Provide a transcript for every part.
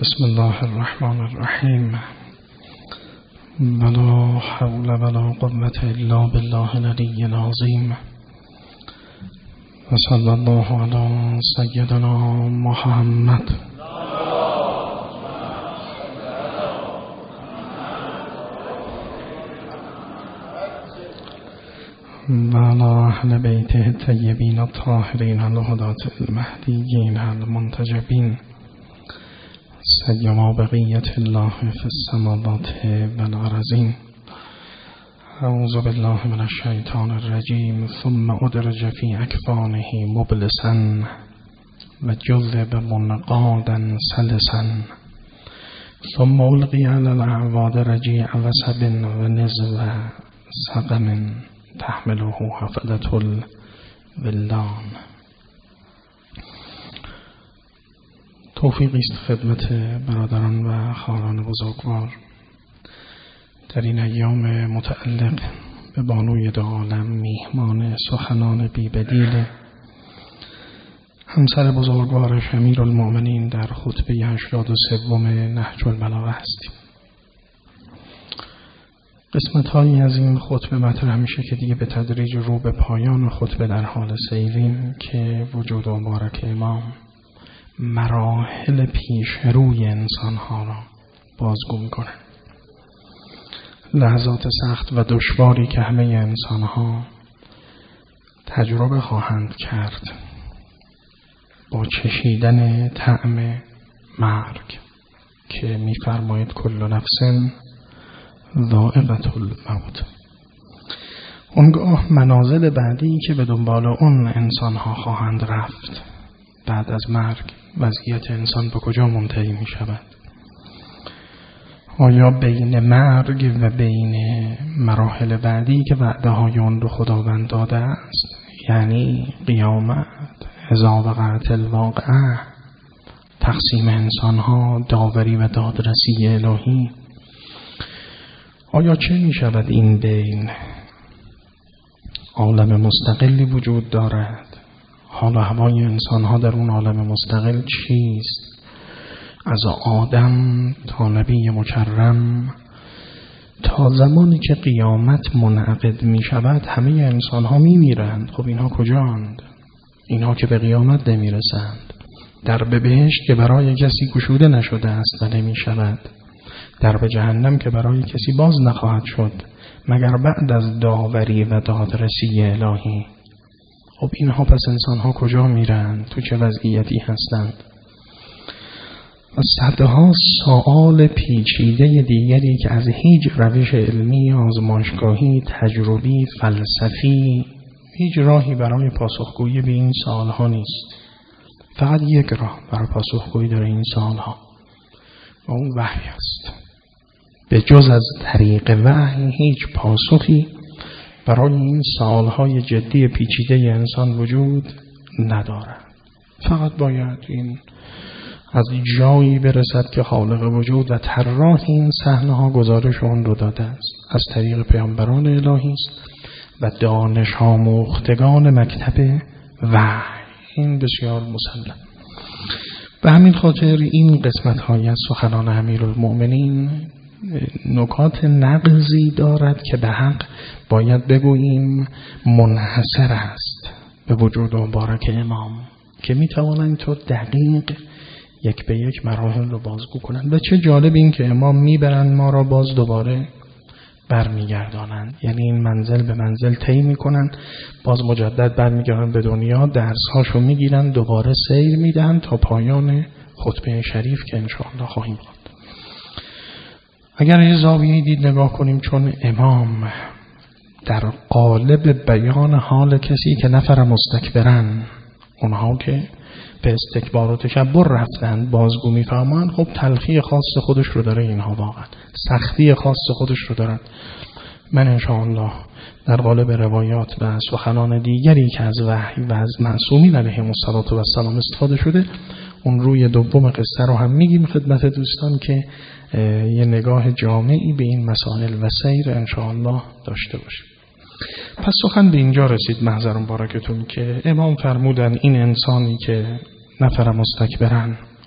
بسم الله الرحمن الرحیم. ولا حول ولا قوة الا بالله العلی العظیم. و صلی الله علی سیدنا محمد. و علی اهل بیته الطیبین الطاهرین الهداة المهدیین المنتجبین سیما بقیت الله فی السماوات والارضین. اعوذ بالله من الشیطان الرجیم. ثم ادرج فی اکفانه مبلسا و جذب منقادا سلسا ثم القی علی الاعواد رجیع وسب و نزو سقم تحمله حفظة الولدان. توفیقی است خدمت برادران و خواهران بزرگوار در این ایام متعلق به بانوی دو عالم، میهمان سخنان بی‌بدیل همسر بزرگوارش امیرالمؤمنین در خطبه 83 نهج البلاغه هستیم. قسمت‌هایی از این خطبه مطرح میشه که دیگه به تدریج رو به پایان خطبه در حال سیریم که وجود مبارک امام مراحل پیش روی انسان‌ها را بازگو می‌کنه. لحظات سخت و دشواری که همه انسان‌ها تجربه خواهند کرد با چشیدن طعم مرگ که می‌فرماید کل نفس ذائقة الموت. اونگاه منازل بعدی که به دنبال اون انسان‌ها خواهند رفت بعد از مرگ، وضعیت انسان به کجا منتهی می شود؟ آیا بین مرگ و بین مراحل بعدی که وعده های اون رو خداوند داده است، یعنی قیامت، اذا وقعت الواقعه، تقسیم انسان‌ها، داوری و دادرسی الهی، آیا چه می شود این بین؟ عالم مستقلی وجود دارد؟ حال و هوای انسان‌ها در اون عالم مستقل چیست؟ از آدم تا نبی مکرم تا زمانی که قیامت منعقد می شود همه انسان‌ها می میرند. خب اینها کجاند؟ اینها که به قیامت نمی رسند. در به بهشت که برای کسی گشوده نشده است و نمی شود، در به جهنم که برای کسی باز نخواهد شد مگر بعد از داوری و دادرسی الهی. خب اینها پس انسان‌ها کجا میرند؟ تو چه وضعیتی هستند؟ و صدها سوال پیچیده دیگری که از هیچ روش علمی، آزمایشگاهی، تجربی، فلسفی هیچ راهی برای پاسخگویی به این سوالها نیست. فقط یک راه برای پاسخگویی در این سوالها و اون وحی است. به جز از طریق وحی هیچ پاسخی برای این سوالهای جدی پیچیده انسان وجود ندارد. فقط باید این از جایی برسد که خالق وجود و طراح این صحنه‌ها گزارش اون رو داده است، از طریق پیامبران الهی است و دانش آموختگان مکتب وحی. این بسیار مسلم. به همین خاطر این قسمت‌های از سخنان امیرالمؤمنین نکات نقضی دارد که به حق باید بگوییم منحصر است به وجود مبارک امام که میتوانند تو دقیق یک به یک مراحل رو بازگو کنند. و چه جالب این که امام میبرند ما را باز دوباره برمیگردانند، یعنی این منزل به منزل طی میکنند، باز مجدد برمیگردند به دنیا، درسهاشو میگیرند، دوباره سیر میدهند تا پایان خطبه شریف که انشاءالله خواهیم خواند. اگر یه زاویه‌ای دید نگاه کنیم، چون امام در قالب بیان حال کسی که نفر مستکبرن، اونها که به استکبار و تکبر رفتن، بازگو می‌فرمایند، خب تلخی خاص خودش رو داره اینها، واقعا سختی خاص خودش رو دارن. من انشاءالله در قالب روایات و سخنان دیگری که از وحی و از معصومین علیهم السلام استفاده شده، اون روی دوم قصه رو هم میگیم خدمت دوستان که یه نگاه جامعی به این مسائل و سیر انشاءالله داشته باشیم. پس سخن به اینجا رسید محضر مبارکتون که امام فرمودن این انسانی که نفر مستکبرن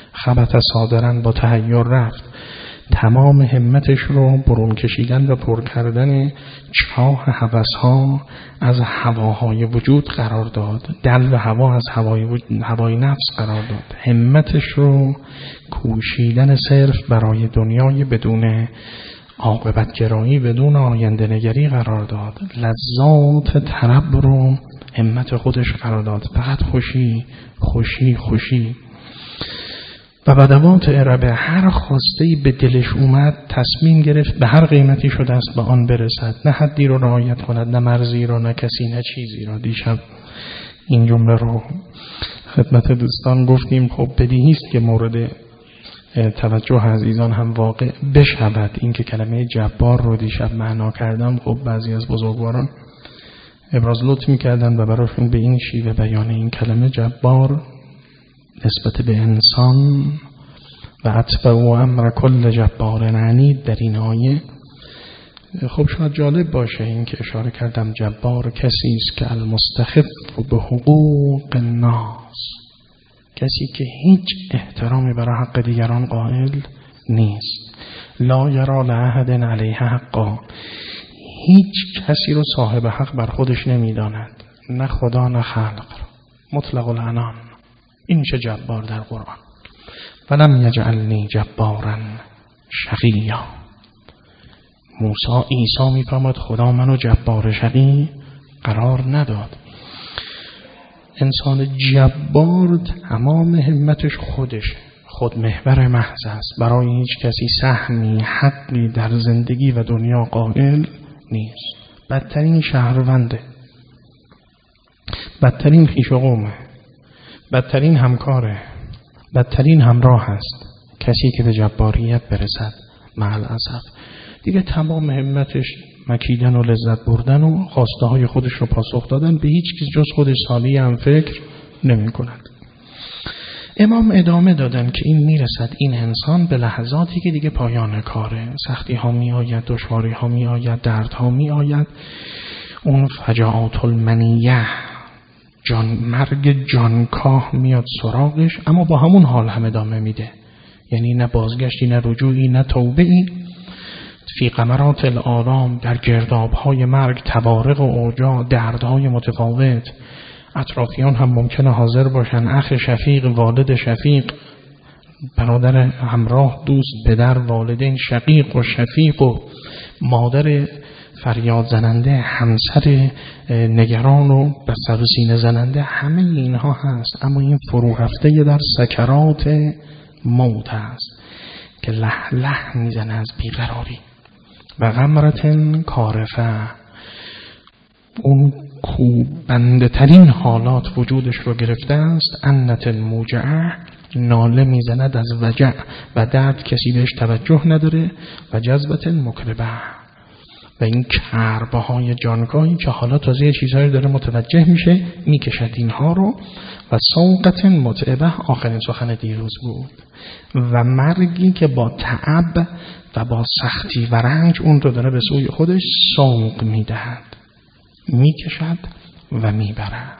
خبط صادرن با تحیر رفت. تمام همتش رو برون کشیدن و پر کردن چاه هوس‌ها از هواهای وجود قرار داد. دلو هوا از هوای نفس قرار داد. همتش رو کوشیدن صرف برای دنیای بدون عاقبت گرایی، بدون آینده نگری قرار داد. لذات طرب رو همت خودش قرار داد. فقط خوشی خوشی خوشی. و بدوات عربه هر خواسته‌ای به دلش اومد تصمیم گرفت به هر قیمتی شده است به آن برسد. نه حدی رو رعایت کند، نه مرزی رو، نه کسی، نه چیزی را. دیشب این جمله رو خدمت دوستان گفتیم. خب بدیهی است که مورد توجه عزیزان هم واقع بشود. این که کلمه جبار رو دیشب معنا کردم، خب بعضی از بزرگواران ابراز لطف می‌کردن و براشون به این شیوه بیان این کلمه جبار نسبت به انسان و اتبع و امر کل جبار عنید در این آیه. خب شاید جالب باشه این که اشاره کردم جبار کسی است که المستخف به حقوق الناس، کسی که هیچ احترامی برای حق دیگران قائل نیست. لا یرا لأحد علیه حقا، هیچ کسی رو صاحب حق بر خودش نمیداند، نه خدا نه خلق. مطلق العنان. این میشه جبار در قرآن. ولم یجعلنی جبارا شقیا. عیسی میفرماید خدا منو جبار شقی قرار نداد. انسان جبار تمام همتش خود محور محض است، برای هیچ کسی سهمی حقی در زندگی و دنیا قائل نیست. بدترین شهرونده، بدترین خویش و قومه، بدترین همکاره، بدترین همراه است کسی که به جباریت برسد. مع الاسف دیگه تمام همتش مکیدن و لذت بردن و خواسته های خودش رو پاسخ دادن، به هیچ کس جز خودش سالی هم فکر نمی کند. امام ادامه دادن که این میرسد این انسان به لحظاتی که دیگه پایان کاره، سختی ها می آید، دشواری ها می آید، درد ها می آید، اون فجاعات المنیه، مرگ جانکاه میاد سراغش، اما با همون حال هم ادامه میده. یعنی نه بازگشتی، نه رجوعی، نه توبه‌ای. فی غمرات الآلام، در گرداب‌های مرگ، توارق و اوجاع، دردهای متفاوت. اطرافیان هم ممکنه حاضر باشن، اخ شفیق، والد شفیق، برادر همراه، دوست، پدر، والدین، شقیق و شفیق و مادر فریاد زننده، همسر نگران و بر سینه زننده، همه اینها هست. اما این فرو رفته در سکرات موت هست که لح لح میزنه از بیقراری. و غمرتن کارفه، اون کوبنده ترین حالات وجودش رو گرفته است. انت موجعه، ناله میزند از وجع و درد، کسی بهش توجه نداره. و جذبت مکربه، و این کربه های جانکاهی که حالا تازه یه چیزهایی داره متوجه میشه، میکشد اینها رو. و سوقت متعبه، آخرین سخن دیروز بود. و مرگی که با تعب و با سختی و رنج اون رو داره به سوی خودش سوق میدهد، میکشد و میبرد.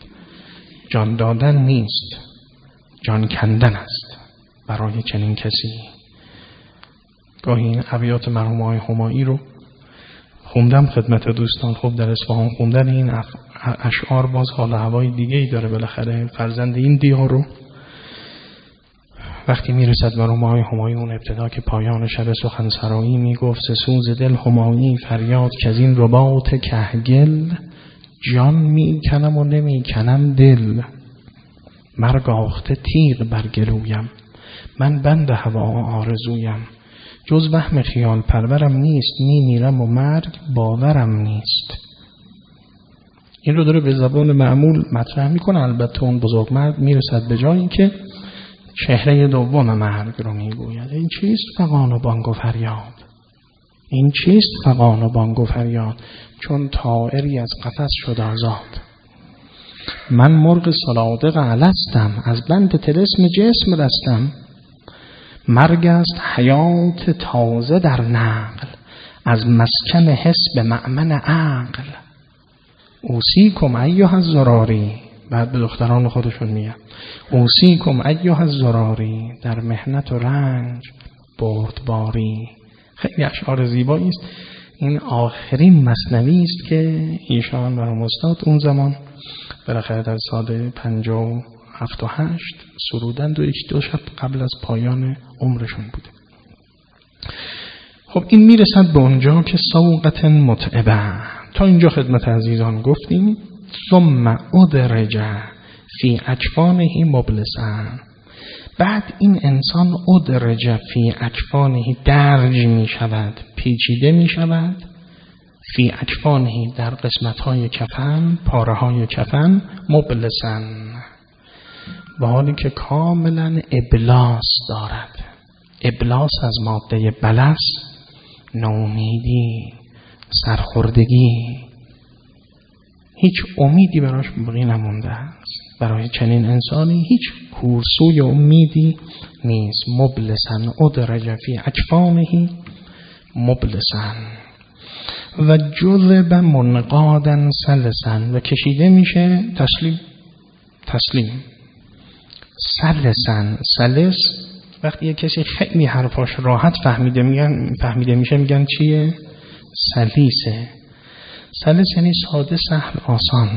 جان دادن نیست، جان کندن است برای چنین کسی. گاهی این ابیات مرحوم آقای همایی رو خوندم خدمت دوستان. خب در اصفهان خوندن این اشعار باز حال هوای دیگه‌ای داره. بالاخره فرزند این دیار رو وقتی میرسد مرحوم آقای همایی اون ابتدا که پایان شب سخنسرایی میگفت: سوز دل همایی فریاد که از این رباط کهگل، جان میکنم و نمیکنم دل، مرگ آخته تیغ بر گلویم، من بند هوا آرزویم، جز وهم خیال پرورم نیست، میمیرم و مرگ باورم نیست. این رو داره به زبان معمول مطرح میکنه. البته اون بزرگمرد میرسد به جایی که چهره دوم مرگ رو میگوید: این چیست فغان و بانگ و فریاد، این چیست فغان و بانگ و فریاد، چون طائری از قفس شد آزاد. من مرغ صلادق الستم، از بند طلسم جسم رستم. مرگ است حیات تازه در نقل، از مسکن حس به مأمن عقل. اوصیکم ایها الزراری، بعد به دختران خودشون میگن اوصیکم ایها الزراری، در محنت و رنج بردباری. خیلی اشعار زیبایی است. این آخرین مثنوی است که ایشان مرحوم استاد اون زمان بالاخره در سال 57 و 8 سرودند و 1-2 شب قبل از پایان عمرشون بوده. خب این میرسد به اونجا که سوقت متعبه. تا اینجا خدمت عزیزان گفتیم ثم ادرج فی اجفانه مبلسا. بعد این انسان ادرج فی اجفانه درج می شود، پیچیده می شود، فی اجفانه در قسمت های کفن، پاره های کفن، مبلسا، با حالی که کاملا ابلاس دارد. ابلاس از ماده بلس، نومیدی، سرخوردگی، هیچ امیدی براش باقی نمونده است. برای چنین انسانی هیچ کورسوی امیدی نیست. مبلسن ادرج فی اجفانه مبلسن و جذب منقادا سلسن، و کشیده میشه تسلیم سلسن. سلس وقتی یک کسی خیلی حرفاش راحت فهمیده میشه میگن چیه؟ سلیسه. سلس یعنی ساده، سهل، آسان.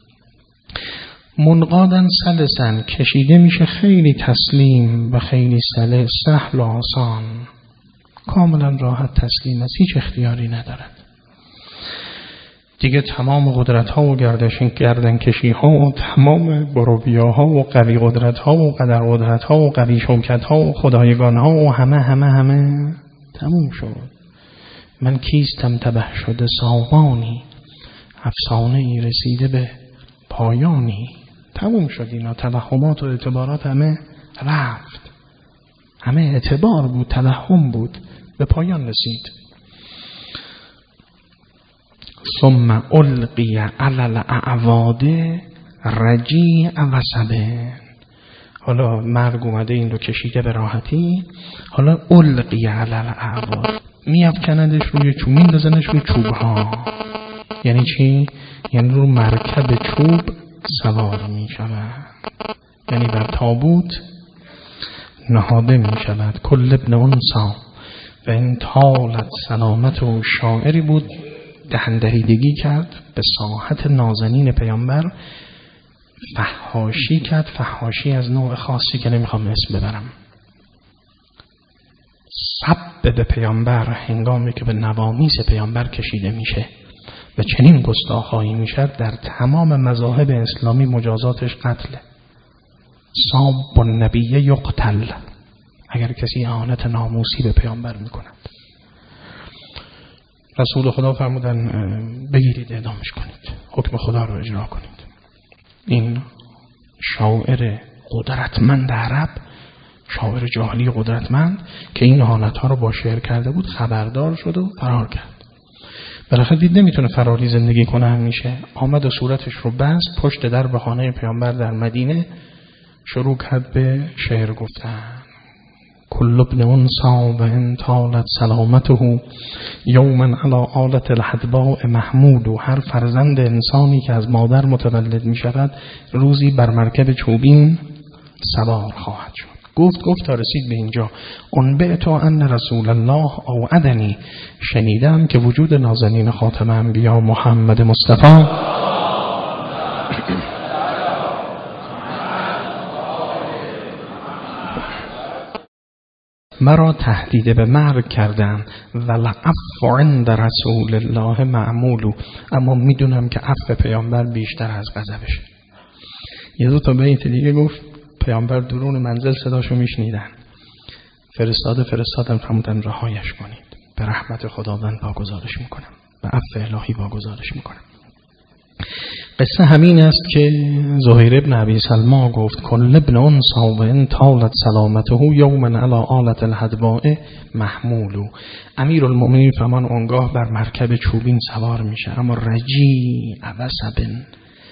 منقادن سلسن، کشیده میشه خیلی تسلیم و خیلی سلس، سهل و آسان، کاملا راحت تسلیم است، هیچ اختیاری ندارد. دیگه تمام قدرت ها و گردن کشی ها و تمام بروبیا ها و قوی قدرت ها و قدر قدرت ها و قوی شوکت ها و خدایگان ها و همه تموم شد. من کیستم تبه شده سامانی، افسانه ای رسیده به پایانی. تموم شد. اینا توهمات و اعتبارات همه رفت، همه اعتبار بود، توهم بود، به پایان رسید. ثم القی علی الاعواد رجیع و سبه. حالا مرگ اومده این رو کشیده به راحتی، حالا القی علی الاعواد، میافکندش روی چوب، میندازنش روی چوب ها. یعنی چی؟ یعنی رو مرکب چوب سوار می شود، یعنی بر تابوت نهاده می شود. کل ابن انسا و این طالت سلامت و شاعری بود، دهندریدگی کرد به ساحت نازنین پیامبر، فحاشی کرد، فحاشی از نوع خاصی که نمیخوام اسم ببرم. سب به پیامبر هنگامی که به نوامیس پیامبر کشیده میشه و چنین گستاخی میشد، در تمام مذاهب اسلامی مجازاتش قتله. ساب النبی یقتل، اگر کسی اهانت ناموسی به پیامبر میکند. رسول خدا فرمودن بگیرید اعدامش کنید، حکم خدا رو اجرا کنید. این شاعر قدرتمند عرب، شاعر جاهلی قدرتمند که این اهانت ها رو با شعر کرده بود، خبردار شد و فرار کرد. بالاخره دید نمیتونه فراری زندگی کنه همیشه، آمد و صورتش رو بست، پشت در به خانه پیامبر در مدینه شروع کرد به شعر گفتن. کل ابن انسا و ان طالت سلامته یوما علی آلت الحدباء محمود. و هر فرزند انسانی که از مادر متولد می شود روزی بر مرکب چوبین سوار خواهد شد. گفت تا رسید به اینجا. انبئت ان رسول الله اوعدنی، شنیدم که وجود نازنین خاتم انبیا محمد مصطفی مرا تهدید به مرگ کردن و لعفو عند رسول الله معمول، اما میدونم که عفو پیامبر بیشتر از غضبشه. یه دو تا بیت دیگه گفت، پیامبر درون منزل صداشو میشنیدن، فرستادم فرمودن رهایش کنید، به رحمت خداوند واگذارش میکنم، به عفو الهی واگذارش میکنم. قصه همین است که زهیر ابن ابی سلمى گفت کل ابن انسا و ان طالت سلامته یوما علی آلت الحدباء محمول. امیرالمؤمنین فرمان اونگاه بر مرکب چوبین سوار میشه، اما رجیع و سبن،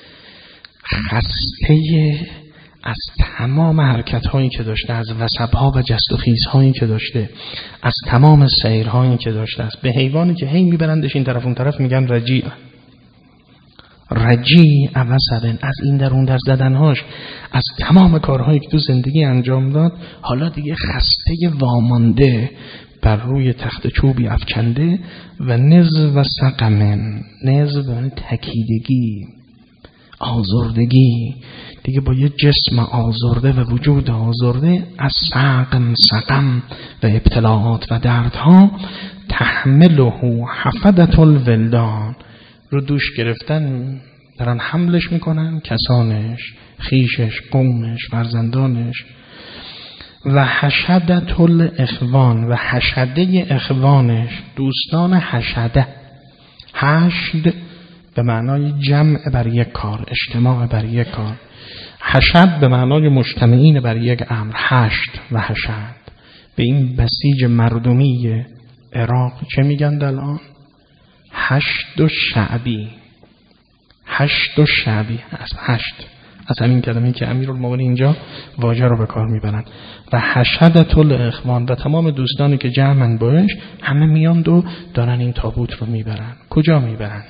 خسته از تمام حرکت هایی که داشته، از وثب ها و جست و خیز هایی که داشته، از تمام سیر هایی که داشته است. به حیوانی که هی میبرندش این طرف اون طرف میگن رجیع. رجیع وسبن، از این درون در زدنهاش، از تمام کارهایی که تو زندگی انجام داد، حالا دیگه خسته وامانده بر روی تخت چوبی افکنده و نزو و سقمن، نزو به تکیدگی، آزردگی، دیگه با یه جسم آزرده و وجود آزرده، از سقم و ابتلاعات و دردها، تحمله حفدة الولدان، رو دوش گرفتن دارن حملش میکنن کسانش، خیشش، قومش، فرزندانش. و حشدة الاخوان، و حشده اخوانش، دوستان حشده، حشد به معنای جمع بر یک کار، اجتماع بر یک کار، حشد به معنای مجتمعین بر یک امر، حشد و حشد. به این بسیج مردمی عراق چه میگن الان؟ حشد و شعبی، حشد و شعبی، از حشد، از همین کلمه‌ای که امیرالمومنین اینجا واژه رو به کار میبرن. و حشدة الاخوان، و تمام دوستانی که جمعن باش همه میان و دارن این تابوت رو میبرن. کجا میبرن؟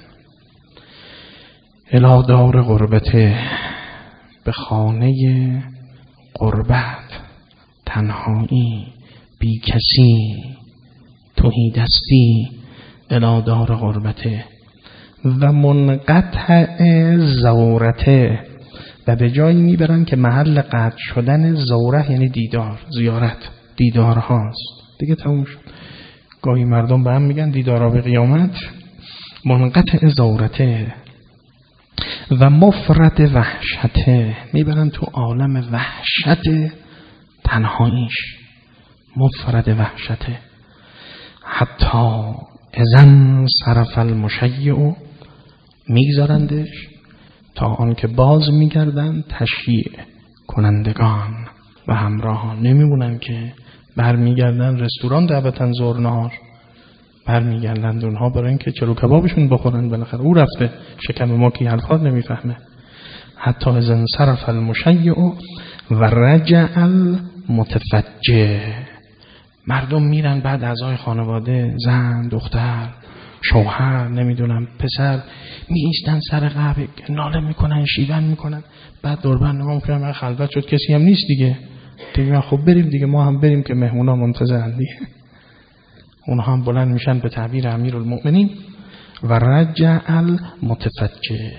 الی دار غربته، به خانه غربت، تنهایی، بی کسی، تهی دستی، الی دار غربته. و منقطع زورته، و به جایی میبرن که محل قطع شدن زوره یعنی دیدار، زیارت، دیدار هاست دیگه، تموم شد. گاهی مردم به هم میگن دیدارا به قیامت. منقطع زورته و مفرد وحشته، میبرن تو عالم وحشت تنهاییش، مفرد وحشته. حتی اذن صرف المشیع، میگذارندش تا آن که باز میگردن تشییع کنندگان و همراهان. نمیمونن که برمیگردن رستوران دعوتن ظهر نهار، برمیگردن اونها برای اینکه چلو کبابشون بخورن، بالاخره او رفته، شکم ما کی حرفات نمیفهمه. حتی اذن صرف المشیع و رجع المتفجع، مردم میرن بعد اعضای خانواده، زن، دختر، شوهر، نمیدونم پسر، می ایستن سر قبر، ناله میکنن، شیون میکنن، بعد دوربر نگاه میکنن، خلوت شد کسی هم نیست دیگه، خب بریم دیگه، ما هم بریم که مهمونا منتظرن دیگه. اونها هم بلند میشن به تعبیر امیرالمومنین و رجع المتفجع.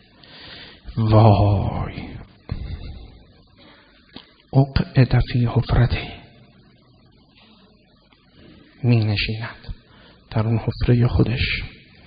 وای، اقعد فی حفرته، می نشیند در اون حفره خودش،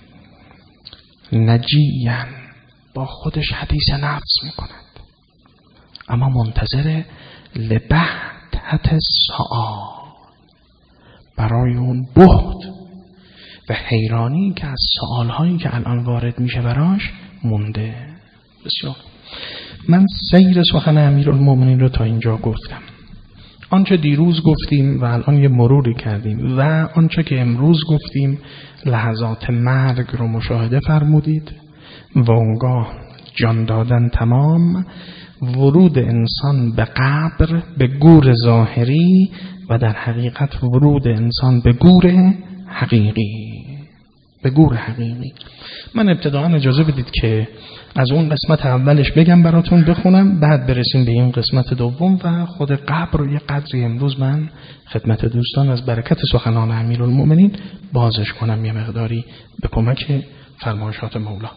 نجیاً، با خودش حدیث نفس میکند، اما منتظر لبهتت السؤال، برای اون بهت و حیرانی که از سؤالهایی که الان وارد میشه براش مونده. بسیار. من سیر سخن امیرالمومنین رو تا اینجا گفتم. آنچه دیروز گفتیم و الان یه مروری کردیم و آنچه که امروز گفتیم، لحظات مرگ رو مشاهده فرمودید و اونگاه جان دادن تمام، ورود انسان به قبر، به گور ظاهری و در حقیقت ورود انسان به گور حقیقی، به گور حقیقی. من ابتداً اجازه بدید که از اون قسمت اولش بگم براتون، بخونم، بعد برسیم به این قسمت دوم و خود قبر رو یه قدری امروز من خدمت دوستان از برکت سخنان امیرالمومنین بازش کنم یه مقداری به کمک فرمایشات مولا.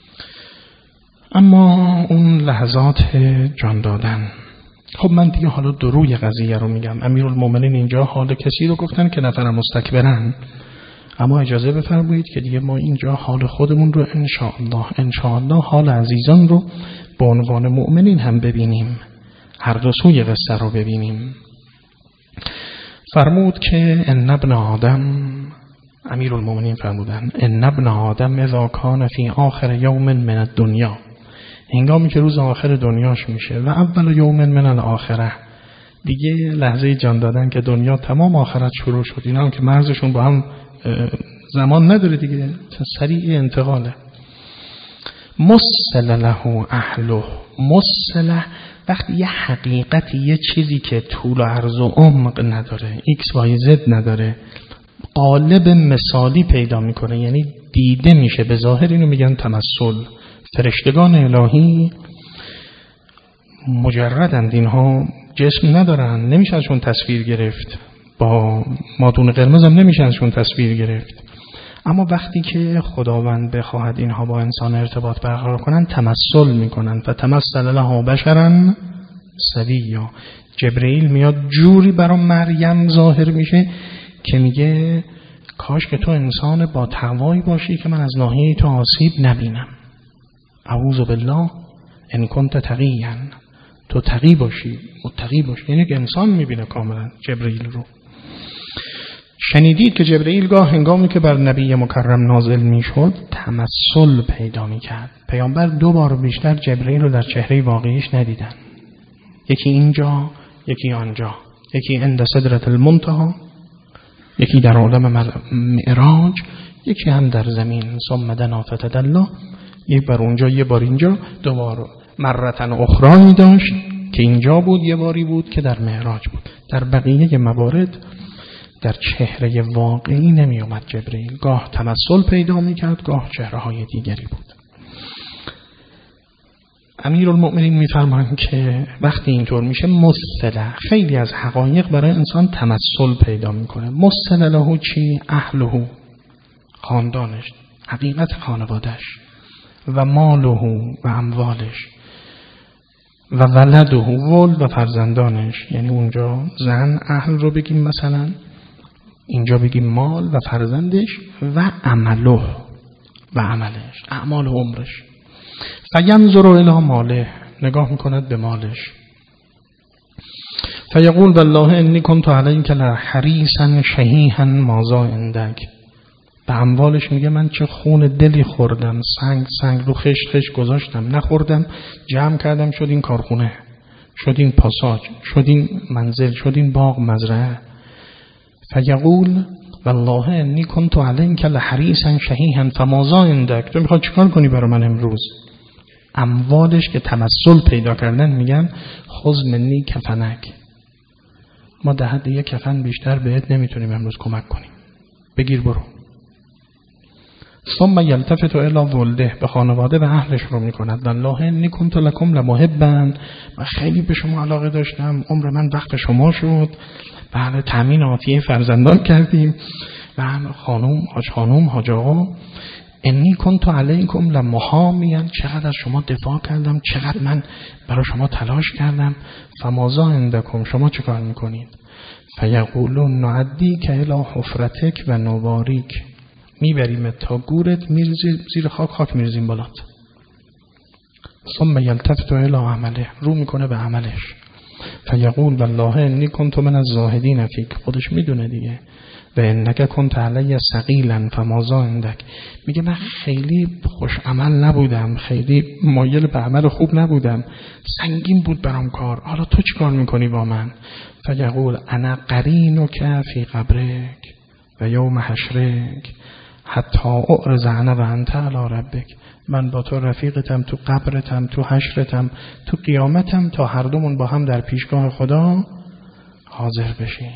اما اون لحظات جان دادن، خب من دیگه حالا دروی قضیه رو میگم. امیرالمومنین اینجا حال کسی رو گفتن که نفر مستکبرن، اما اجازه بفرمایید که دیگه ما اینجا حال خودمون رو انشاءالله حال عزیزان رو به عنوان مؤمنین هم ببینیم، هر دو سوی قصه رو ببینیم. فرمود که ان ابن آدم، امیرالمومنین فرمودن ان ابن آدم اذا کان فی آخر یوم من الدنیا، هنگامی که روز آخر دنیاش میشه، و اول یوم من الاخره، دیگه لحظه جان دادن که دنیا تمام، آخرت شروع شد. اینا هم که مرزشون با هم زمان نداره دیگه، سریع انتقاله. مسل له اهله، مسله وقتی یه حقیقتی، یه چیزی که طول و عرض و عمق نداره، ایکس وای زد نداره، قالب مثالی پیدا میکنه، یعنی دیده میشه به ظاهر، اینو میگن تمثل. فرشتگان الهی مجردند، اینها جسم ندارن، نمیشه ازشون تصویر گرفت، با مادون قرمز هم نمیشه ازشون تصویر گرفت. اما وقتی که خداوند بخواهد اینها با انسان ارتباط برقرار کنن تمثل میکنن. فتمثل له بشرا سویا. جبرئیل میاد جوری برای مریم ظاهر میشه که میگه کاش که تو انسان با تقوایی باشی که من از ناحیه تو آسیب نبینم. اعوذ بالله ان کنت تقیا. تو تقی باشی، متقی باشی. یعنی که انسان میبینه کاملا جبرئیل رو. شنیدید که جبرئیل گاه هنگامی که بر نبی مکرم نازل میشد تمثل پیدا میکرد. پیامبر 2 بار بیشتر جبرئیل رو در چهره واقعیش ندیدن. یکی اینجا، یکی آنجا، یکی عند سدرة المنتهی، یکی در عالم معراج، یکی هم در زمین. ثم دنا فتدلی. یک بار اونجا، یه بار اینجا، 2 بار. مرتن اخرایی داشت که اینجا بود، یه باری بود که در معراج بود. در بقیه موارد در چهره واقعی نمی اومد جبرئیل. گاه تمثل پیدا میکرد، گاه چهره های دیگری بود. امیرالمؤمنین میفرمایند که وقتی اینطور میشه مثله، خیلی از حقایق برای انسان تمثل پیدا میکنه. مثله له چی؟ اهله، خاندانش، حقیقت خانوادش، و ماله و اموالش، و ولده ولد و فرزندانش. یعنی اونجا زن اهل رو بگیم مثلا، اینجا بگیم مال و فرزندش، و عمله و عملش، اعمال عمرش. فینظر الی ماله، نگاه میکند به مالش. فیقول والله انی کنت علیک لحریصا شحیحا ماذا عندک. به اموالش میگه من چه خون دلی خوردم، سنگ رو خش گذاشتم، نخوردم، جمع کردم، شد این کارخونه، شد این پاساژ، شد این منزل، شد این باغ، مزرعه. فیقول والله انی کنت علیک لحریصا شحیحا فماذا عندک. تو میخواد چیکار کنی برای من امروز؟ اموالش که تمثل پیدا کردن میگن خذ منی کفنک، ما ده حد یک کفن بیشتر بهت نمیتونیم امروز کمک کنیم، بگیر برو. ثم یلتفت الی ولده، به خانواده و اهلش رو میکند. والله انی کنت لکم لمحبا، من خیلی به شما علاقه داشتم، عمر من وقت شما شد، بله تامین عاطفی فرزندان کردیم، و خانم حاج آقا. انی کنت علیکم لمحامیا، چقدر از شما دفاع کردم، چقدر من برای شما تلاش کردم. فماذا عندکم، شما چه کار میکنید؟ فیقولون نعدیک الی حفرتک و نواریک، میبریم تا گورت، میریزیم زیر خاک میریزیم بالات. ثم یلتفت الی عمله، رو میکنه به عملش. فیقول والله انی کنت من الزاهدین فیک، خودش میدونه دیگه. و انک کنت علی ثقیلا فماذا عندک، میگه من خیلی خوش عمل نبودم، خیلی مایل به عمل خوب نبودم، سنگین بود برام کار، حالا تو چی کار میکنی با من؟ فیقول انا قرینک فی قبرک و یوم حشرک حتی اعرض انا و انت علی ربک، من با تو رفیقتم، تو قبرتم، تو حشرتم، تو قیامتم، تا هر دومون با هم در پیشگاه خدا حاضر بشیم.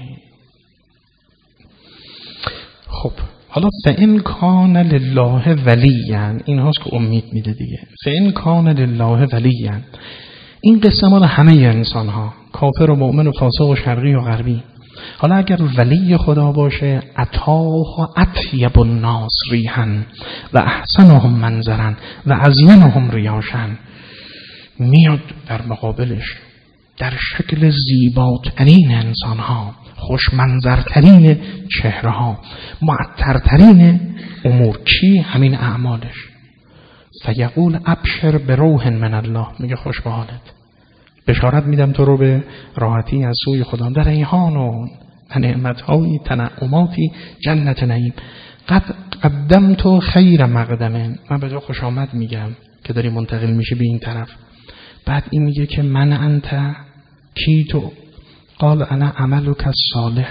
خب حالا فإن کان لله ولیا، این هاست که امید میده دیگه. فإن کان لله ولیا، این قصه مال همه انسان ها، کافر و مؤمن و فاسق و شرقی و غربی. حالا اگر ولی خدا باشه، اتاه اطیب الناس ریحا و احسنهم منظرا و ازینهم ریاشا، میاد در مقابلش در شکل زیباترین انسان ها، خوشمنظرترین چهره ها، معطرترین امور. چی؟ همین اعمالش. فیقول ابشر بروح من الله، میگه خوش به حالت، بشارت میدم تو رو به راحتی از سوی خدا، در ریحان و نعمت‌های تنعماتی جنت نعیم. قدمت خیر مقدمه، من به تو خوش آمد میگم که داری منتقل میشه به این طرف. بعد این میگه که من انت، کی تو؟ قال انا عملک الصالح،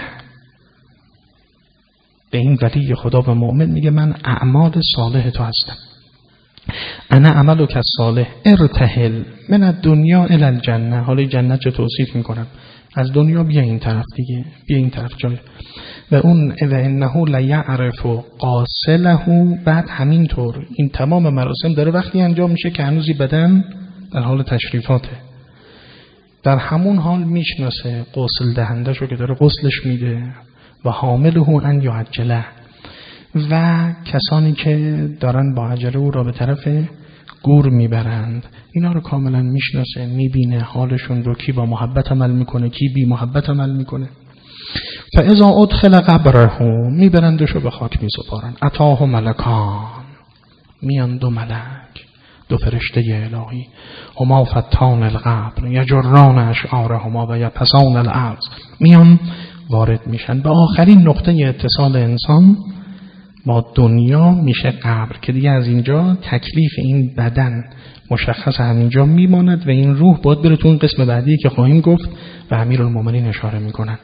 به این ولی خدا و مؤمن میگه من اعمال صالح تو هستم. انا عملک الصالح ارتحل من الدنیا الی الجنه، حالا جنت چه توصیف میکنم، از دنیا بیا این طرف دیگه، بیا این طرف جای. و اون و انه لیعرف قاصله. بعد همینطور این تمام مراسم داره وقتی انجام میشه که هنوزی بدن در حال تشریفاته، در همون حال میشناسه غسل دهنده شو که داره غسلش میده و حامله ان یعجله، و کسانی که دارن با عجله او را به طرف گور میبرند اینا رو کاملا میشناسه، میبینه حالشون رو، کی با محبت عمل میکنه کی بی محبت عمل میکنه. فاذا ادخل قبره میبرندشو به خاک میسپارن. اتاه ملکان، میان دو ملک، دو فرشته الهی، هما فتان القبر یجران اشعارهما و یپسان الارض، میان وارد میشن به آخرین نقطه اتصال انسان با دنیا میشه قبر، که دیگه از اینجا تکلیف این بدن مشخص همینجا میماند و این روح باید بره تو اون قسم بعدی که خواهیم گفت و امیرالمومنین اشاره میکنن.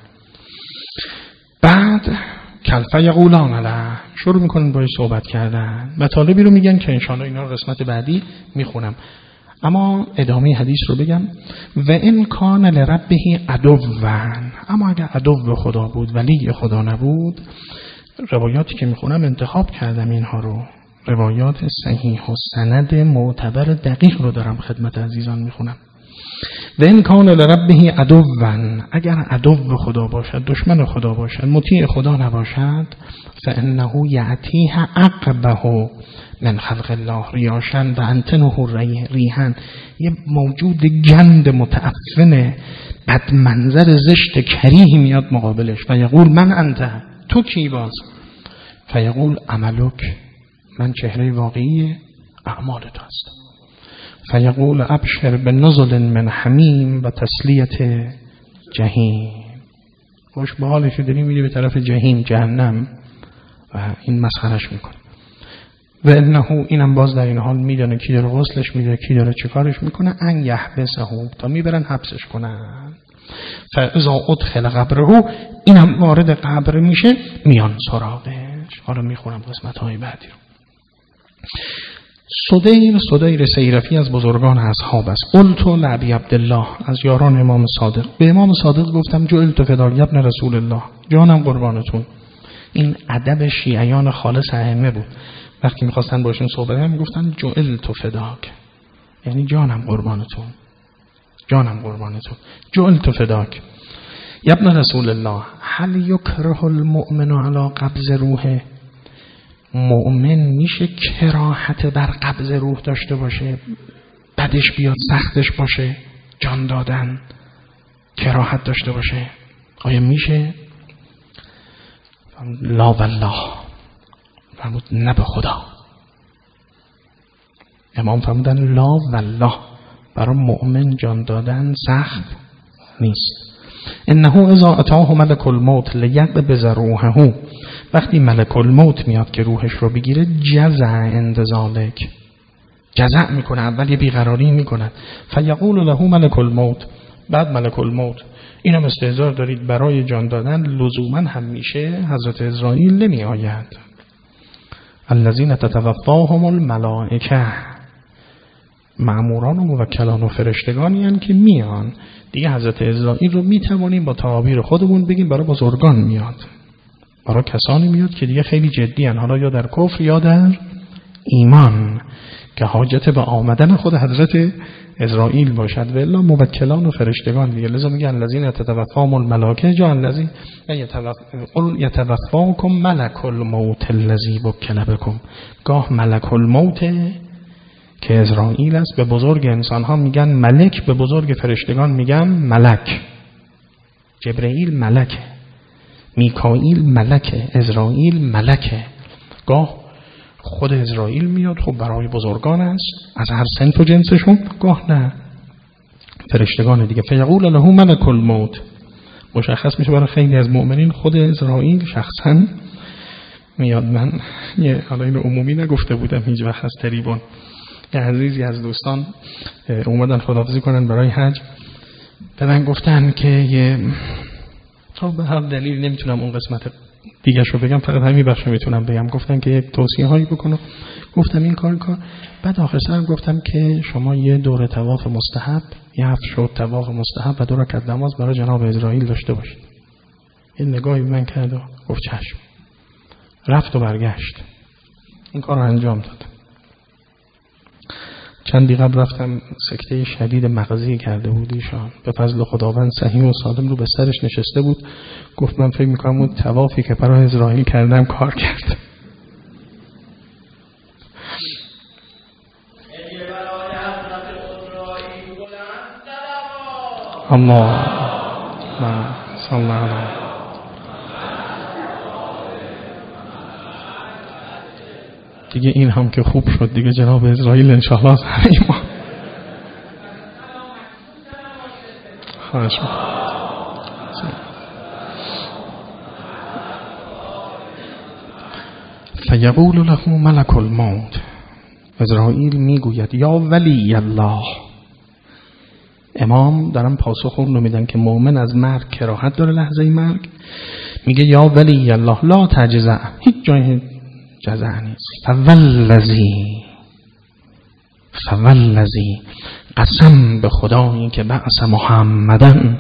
بعد کلفه یقولان له، شروع میکنن باید صحبت کردن، مطالبی رو میگن که انشاءالله اینا رو قسمت بعدی میخونم. اما ادامه حدیث رو بگم. و ان کان لربه عدوان، اما اگر عدو خدا بود ولی خدا نبود، روایاتی که میخونم انتخاب کردم اینها رو، روایات صحیح و سند معتبر دقیق رو دارم خدمت عزیزان میخونم. و ان کان لربه عدوان، اگر عدو خدا باشد، دشمن خدا باشد، مطیع خدا نباشد، فانه یعتیه عقبه من خلق الله ریاشن و انتنه ریحن، یه موجود گند متعفن بد منظر زشت کریه میاد مقابلش و یقول من انت، تو کی باز؟ فیقول عملک، من چهره واقعی اعمال تو هستم. فیقول ابشر بنزل من حمیم و تسلیت جهیم، خوش به حالش داری میری به طرف جهیم، جهنم، و این مسخرش میکنه. و انه، اینم باز در این حال میدونه کی داره غسلش میده، کی داره چه کارش میکنه، ان یحبسه، تا میبرن حبسش کنن. فاذا ادخل قبره، اینم وارد قبر میشه، میان سراغش. حالا میخونم قسمت های بعدی رو. صدیر سیرفی از بزرگان اصحاب است. قلت لابی عبدالله، از یاران امام صادق، به امام صادق گفتم جعلت فدای ابن رسول الله، جانم قربانتون. این ادب شیعیان خالص ائمه بود، وقتی میخواستن باشون صحبت کنن میگفتن جعلت فداک، یعنی جانم قربانتون، جانم قربانتون، جعلت فداک ابن رسول الله. هل یکره المؤمن علی قبض روحه، مؤمن میشه کراهت بر قبض روح داشته باشه، بدش بیاد، سختش باشه، جان دادن کراهت داشته باشه؟ آیا میشه؟ لا والله، فرمود نه به خدا. امام فرمودن لا والله، برای مؤمن جان دادن سخت نیست. انه اذا اتاه ملک الموت لیقبض روحه، وقتی ملک الموت میاد که روحش رو بگیره، جزع عند ذالک، جزع میکنه، اول یه بیقراری میکنه. فیقول له ملک الموت، بعد ملک الموت، اینم استهزار دارید برای جان دادن لزوما هم میشه حضرت عزرائیل نمی آید. الذین تتوفاهم الملائکه، مأموران و موکلان و فرشتگانی هستند که میان دیگه. حضرت عزرائیل رو میتوانیم با تعابیر خودمون بگیم برای بزرگان میاد، برای کسانی میاد که دیگه خیلی جدی هستند، حالا یا در کفر یا در ایمان، که حاجت به آمدن خود حضرت عزرائیل باشد، و الا موکلان و فرشتگان دیگه. لذا میگن الذین تتوفاهم الملائکه، جا الذی یتوفاکم ملک الموت الذی وکل بکم. گاه ملک الموت که عزرائیل است به بزرگ انسان ها میگن ملک، به بزرگ فرشتگان میگن ملک. جبرئیل ملکه، میکائیل ملکه، عزرائیل ملکه. گاه خود عزرائیل میاد، خب برای بزرگان است از هر صنف و جنسشون، گاه نه فرشتگان دیگه. فیقول له ملک الموت، مشخص میشه برای خیلی از مؤمنین خود عزرائیل شخصا میاد. من حالا اینو عمومی نگفته بودم هیچ وقت، از تریبون یه عزیزی از دوستان اومدن خداحافظی کنن برای حج، بعدن گفتن که یه به هر دلیل نمیتونم اون قسمت دیگه شو بگم، فقط همین بخش میتونم بگم. گفتن که یک توصیه هایی بکنم، گفتم این کار. بعد آخر سر گفتم که شما یه دور طواف مستحب، یه 7 شب طواف مستحب و 2 رکعت نماز برای جناب اسرائیل داشته باشید. این نگاهی به من کرد و گفت چشم. رفت و برگشت، این کار رو انجام داد. چندی قبل رفتم، سکته شدید مغزی کرده بود ایشان، به فضل خداوند صحیح و سالم رو به سرش نشسته بود. گفت من فکر میکنم اون طوافی که برای اسرائیل کردم کار کرد. الله صلی الله علیه. دیگه این هم که خوب شد، دیگه جناب اسرائیل انشاءالله از همه ما خواهش فیقول له ملک الموت، اسرائیل میگوید یا ولی الله. امام دارن پاسخ رو میدن که مؤمن از مرگ کراهت داره لحظه مرگ. میگه یا ولی الله لا تجزع، هیچ جای جزع نیست. فوالذی قسم به خدایی که بعث محمدن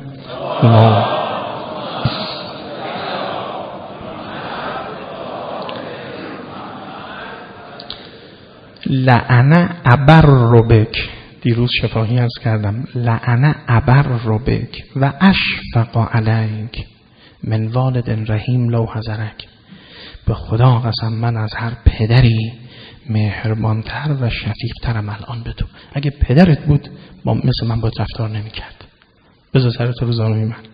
لعنه ابر بک. دیروز شفاهی عرض کردم لعنه ابر بک و اشفق علیک من والد رحیم لو حضرک. به خدا قسم من از هر پدری مهربانتر و شفیقترم الان به تو. اگه پدرت بود مثل من باید رفتار نمی کرد. بذار سرت رو زانوی من.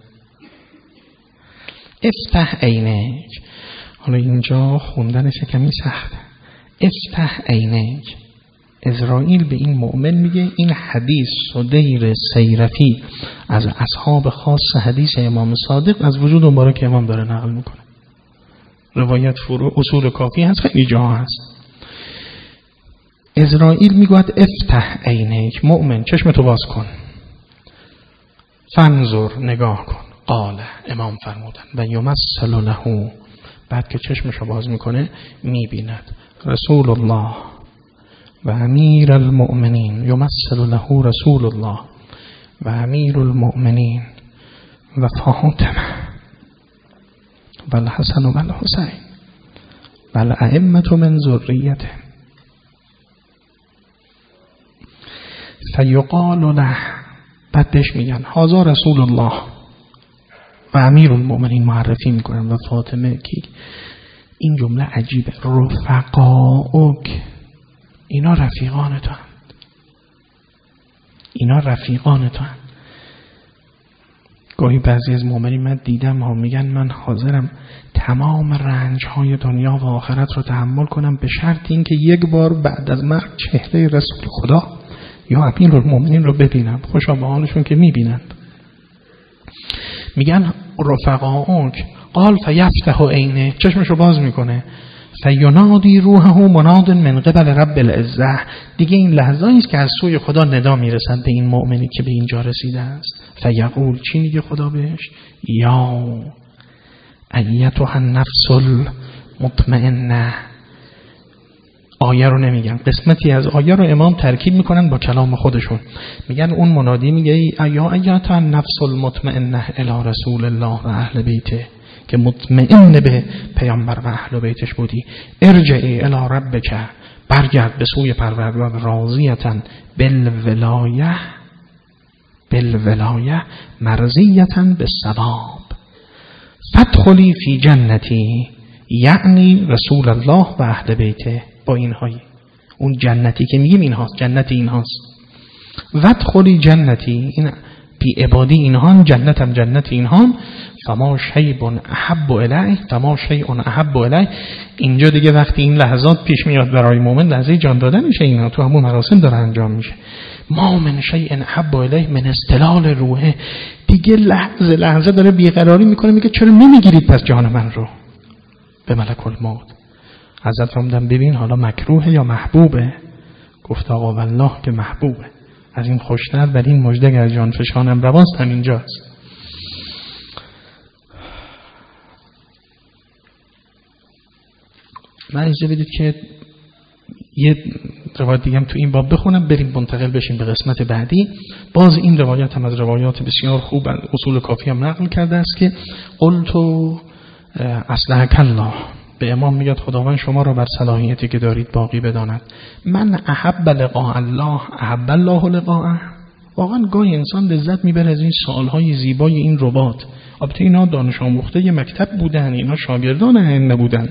افتح عینک. حالا اینجا خوندنش کمی سخته. افتح عینک. اسرائیل به این مؤمن میگه. این حدیث صدیر سیرفی از اصحاب خاص حدیث امام صادق از وجود مبارک امام داره نقل میکنه. روایت فروع اصول کافی هست، خیلی جاها هست. اسرائیل میگوید افتح عینک، مؤمن چشم تو باز کن. فانظر، نگاه کن. قال، امام فرمودن و یمثل له، بعد که چشمشو باز میکنه میبیند رسول الله و امیر المؤمنین. یمثل له رسول الله و امیر المؤمنین و فاطمه و الحسن و الحسین و الائمة من ذریته. فیقال له، بعد بهش میگن هذا رسول الله و امیر المؤمنین، معرفی میکنن و فاطمه. که این جمله عجیبه. رفقاؤک، اینا رفیقان تو هست. اینا رفیقان تو هست. گاهی بعضی از مؤمنین من دیدم ها میگن من حاضرم تمام رنج های دنیا و آخرت رو تحمل کنم به شرط این که یک بار بعد از مرگ چهره رسول خدا یا امیر المؤمنین رو ببینم. خوشا به حالشون که میبینند. میگن رفقاؤک. قال فیفتح عینه، چشمشو باز میکنه. فینادی روحه مناد من قبل رب العزه. دیگه این لحظه است که از سوی خدا ندا میرسد به این مؤمنی که به اینجا رسیده است. فیقول، چی میگه خدا بهش؟ یا ایتها النفس المطمئنه. آیه رو نمیگن، قسمتی از آیه رو امام ترکیب میکنن با کلام خودشون. میگن اون منادی میگه یا ایتها النفس المطمئنه الی رسول الله و اهل بیته، که مطمئن به پیامبر و اهل بیتش بودی. ارجعی الی ربک، برگرد به سوی پروردگار. راضیتا بالولایه مرضیتا بالثواب. فادخلی فی جنتی، یعنی رسول الله و اهل بیته. با اینهایی، اون جنتی که میگیم این هاست، جنت این هاست. وادخلی جنتی، این بی عبادی اینهان، جنتم جنت اینهان. فما شیء احب الیه، فما شیء احب الیه. اینجا دیگه وقتی این لحظات پیش میاد برای مؤمن، لحظه جان دادن میشه. اینا تو همون مراسم داره انجام میشه. ما من شیء احب الیه من استلال روحه. دیگه لحظه داره بیقراری میکنه، میگه چرا نمیگیرید پس جان من رو؟ به ملک الموت حضرت فرمودن ببین حالا مکروه یا محبوبه؟ گفت آقا والله که محبوبه. از این خوشتر ولی این مژده گر جان فشانم رواست همینجاست. من اجازه بدید که یه روایت دیگه هم تو این باب بخونم، بریم منتقل بشیم به قسمت بعدی. باز این روایت هم از روایات بسیار خوب اصول کافی هم نقل کرده است که قلت اصلحک الله، به امام میگه خداوند شما را بر صلاحیتی که دارید باقی بداند. من احب لقاء الله احب الله لقاءه. واقعا گاهی انسان لذت میبره از این سوالهای زیبای این رباط. البته اینا دانش آموخته ی مکتب بودن، اینا شاگردان نبودن.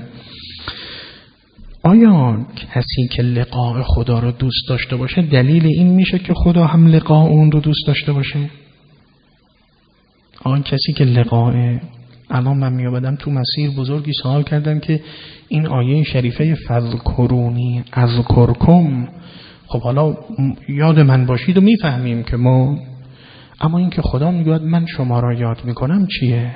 آیا کسی که لقاء خدا رو دوست داشته باشه دلیل این میشه که خدا هم لقاء اون رو دوست داشته باشه؟ آن کسی که لقاء، الان من میابدم تو مسیر بزرگی سوال کردم که این آیه شریفه فذکرونی اذکرکم، خب حالا یاد من باشید و میفهمیم که ما، اما این که خدا میگه من شما را یاد میکنم چیه؟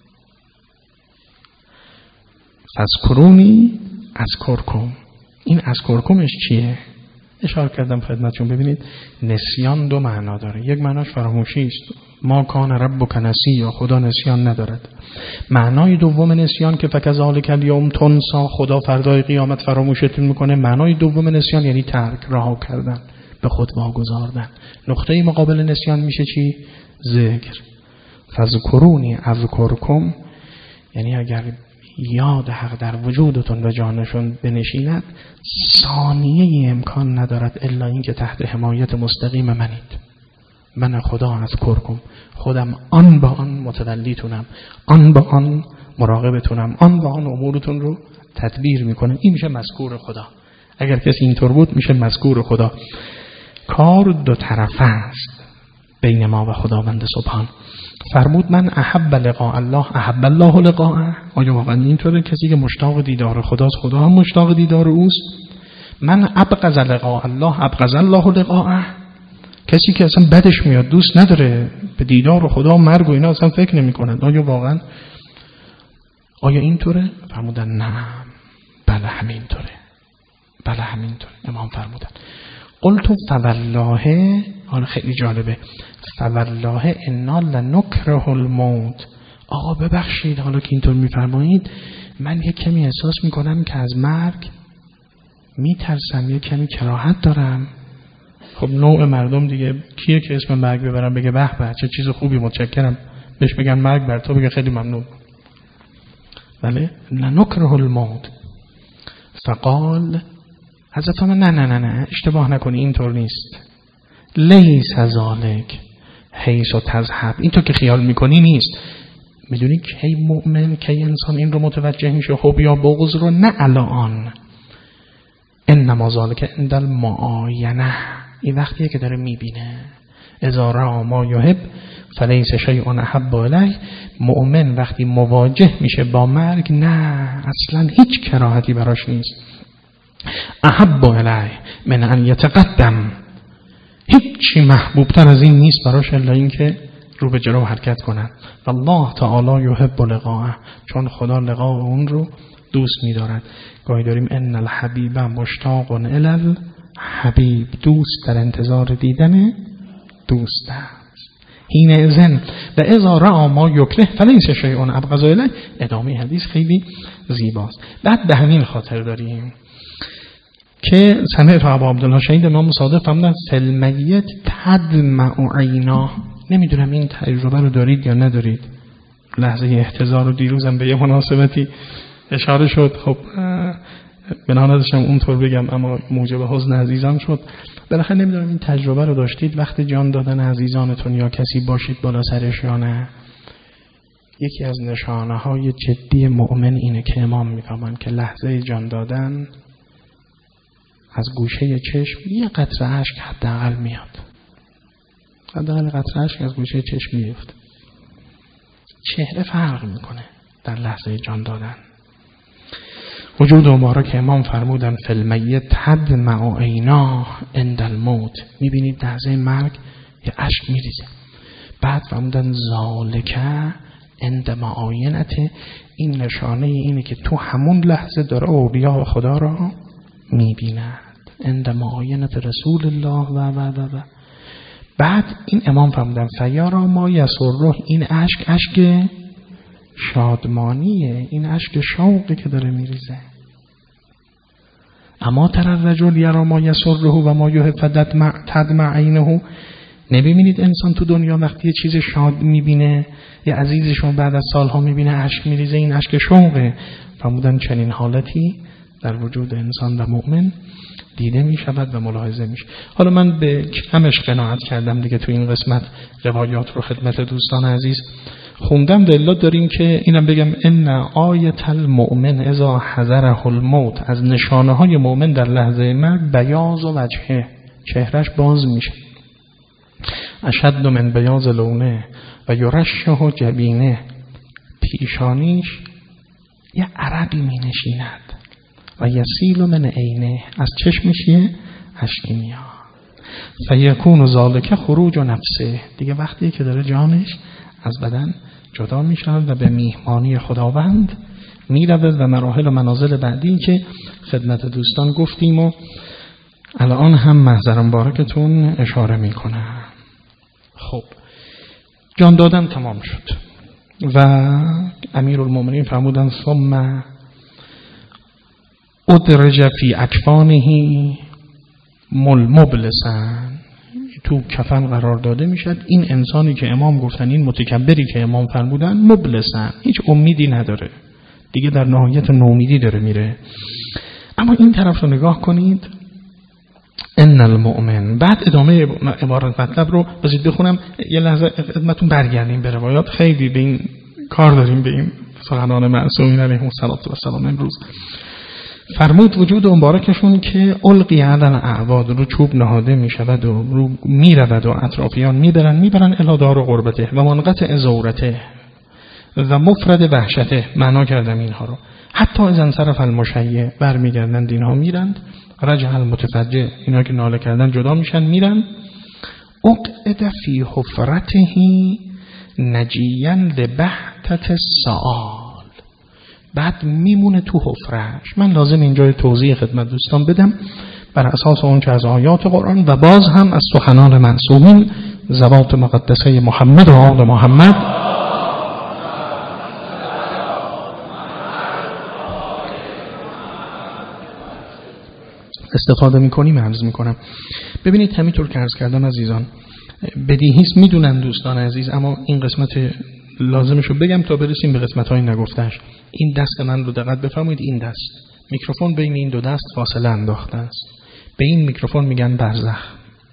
فذکرونی اذکرکم، این اذکرکمش چیه؟ اشاره کردم خدمتتون. ببینید نسیان دو معنا داره. یک معناش فراموشی است، ما کان ربک نسیا، خدا نسیان ندارد. معنای دوم نسیان که فکذالک الیوم تنسی، خدا فردای قیامت فراموشتون میکنه. معنای دوم نسیان یعنی ترک، رها کردن، به خود واگذاردن. نقطه مقابل نسیان میشه چی؟ ذکر. فذکرونی اذکرکم یعنی اگر یاد حق در وجودتون و جانشون بنشیند، ثانیه امکان ندارد الا اینکه تحت حمایت مستقیم منید. من خدا اذکرکم، خودم آن با آن متولیتونم، آن با آن مراقبتونم، آن با آن امورتون رو تدبیر میکنم. این میشه مذکور خدا. اگر کسی اینطور بود میشه مذکور خدا. کار دو طرفه است بین ما و خداوند سبحان. فرمود من احب لقاء الله احب الله لقاءه. آیا واقعا اینطوره؟ کسی که مشتاق دیدار خداست خدا هم مشتاق دیدار اوست. من ابغض لقاء الله ابغض الله لقاءه. کسی که اصلا بدش میاد، دوست نداره به دیدار خدا، مرگ و اینا اصلا فکر نمی‌کنه. آیا واقعا آیا اینطوره؟ فرمودن نه، بله همینطوره، بله همینطوره. امام فرمودن قلت فوالله، حالا خیلی جالبه، فوالله انا لنکره الموت. آقا ببخشید حالا که اینطور میفرمایید، من یک کمی احساس میکنم که از مرگ میترسم، یک کمی کراهت دارم. خب نوع مردم دیگه کیه که اسم مرگ ببرم بگه به به چه چیز خوبی متشکرم، بهش بگن مرگ بر تو بگه خیلی ممنون. بله لنکره الموت. فقال حضرت من نه اشتباه نکنی، اینطور نیست. لیس ذالک حیث تذهب، اینطور که خیال میکنی نیست. میدونی کی مؤمن، کی انسان این رو متوجه میشه حب یا بغض رو؟ نه الان. انما ذالک عند المعاینه، این وقتیه که داره میبینه. اذا رأى ما یحب فلیس شیء احب الیه. مؤمن وقتی مواجه میشه با مرگ، نه اصلا هیچ کراهتی براش نیست. احب الیه من ان یتقدم، هیچی محبوبتر از این نیست براش الا این که رو به جلو حرکت کنن. الله تعالی یحب لقاءه، چون خدا لقاء اون رو دوست می‌دارد. گاهی داریم ان الحبیب مشتاق الی الحبیب، دوست در انتظار دیدن دوست است. حین اذن و اذا رأى ما یکره فلیس شیء ابغض الیه. ادامه حدیث خیلی زیباست. بعد به همین خاطر داریم که سمعت ابا عبدالله شهید امام صادق فرمودند فی المیت تدمع عیناه. نمیدونم این تجربه رو دارید یا ندارید. لحظه احتضار رو دیروزم به یه مناسبتی اشاره شد، خب بنا نداشتم اونطور بگم اما موجب حزن عزیزان شد. بالاخره نمیدونم این تجربه رو داشتید وقتی جان دادن عزیزانتون یا کسی باشید بالا سرش یا نه. یکی از نشانه های جدی مؤمن اینه که امام میفهمن که لحظه جان دادن از گوشه چشم یه قطره اشک حداقل میاد. حداقل قطره اشک از گوشه چشم میفته. چهره فرق میکنه در لحظه جان دادن. وجود مبارک امام فرمودن فی المیت تدمع عیناه عند الموت. میبینید لحظه مرگ یه اشک میریزه. بعد فرمودن ذالک عند معاینت، این نشانه اینه که تو همون لحظه داره اولیاء خدا را میبیند. عند معاینت رسول الله و بعد این امام فرمودن فیارا ما یسره، این اشک شادمانیه، این اشک شوقی که داره میریزه. اما تر الرجل یرا ما یسره و ما یحب تدمع عینه. نمیبینید انسان تو دنیا وقتی یه چیز شاد میبینه، یه عزیزشون بعد از سالها میبینه اشک میریزه، این اشک شوقه. فرمودن چنین حالتی در وجود انسان و مؤمن دیده میشود و ملاحظه میشه. حالا من به کمش قناعت کردم دیگه تو این قسمت روایات رو خدمت دوستان عزیز خوندم. دلیل داریم که اینم بگم ان آیت المؤمن اذا حضره الموت، از نشانه های مؤمن در لحظه مرگ بیاض و وجهه، چهرش باز میشه، اشد من بیاض لونه و یرشه جبینه، پیشانیش یه عرقی می نشیند و یسیل من عینه، از چشمش یه اشکی میاد. فیکون ذالک خروج نفسه، دیگه وقتی که داره جانش از بدن جدا می شود و به میهمانی خداوند می رود و مراحل و منازل بعدی که خدمت دوستان گفتیم و الان هم محضر مبارکتون اشاره می کنم. خب جان دادن تمام شد و امیرالمومنین فرمودن ثم ادرج فی اکفانه مبلسن، تو کفن قرار داده میشد. این انسانی که امام گفتن، این متکبری که امام فرمودن مبلسن، هیچ امیدی نداره دیگه، در نهایت نومیدی داره میره. اما این طرف رو نگاه کنید، ان المؤمن. بعد ادامه عبارت مطلب رو بذارید بخونم، یه لحظه خدمتتون برگردیم به روایات، خیلی به این کار داریم، به این سخنان معصومین علیهم السلام. امروز فرمود وجود مبارکشون که القی علی الاعواد، رو چوب نهاده می شود و رو می رود و اطرافیان میبرن الی دار قربته و منقطع زورته و مفرد وحشته. معنا کردم اینها رو. حتی از انصرف المشیع، برمیگردند اینها میرند، رجع المتفجع، اینا که ناله کردن جدا میشن میرن. اقعد فی حفرته نجیا لبهتة السؤال، بعد میمونه تو حفرهش. من لازم اینجا توضیح خدمت دوستان بدم بر اساس اون که از آیات قرآن و باز هم از سخنان معصومین ذوات مقدسه محمد و آل محمد استفاده میکنیم. عرض میکنم ببینید همینطور که عرض کردم عزیزان، بدیهیست میدونن دوستان عزیز، اما این قسمت لازمشو بگم تا برسیم به قسمت‌های نگفته‌اش. این دست من رو دقت بفرمایید، این دست میکروفون بین این دو دست فاصله انداخته است. به این میکروفون میگن برزخ.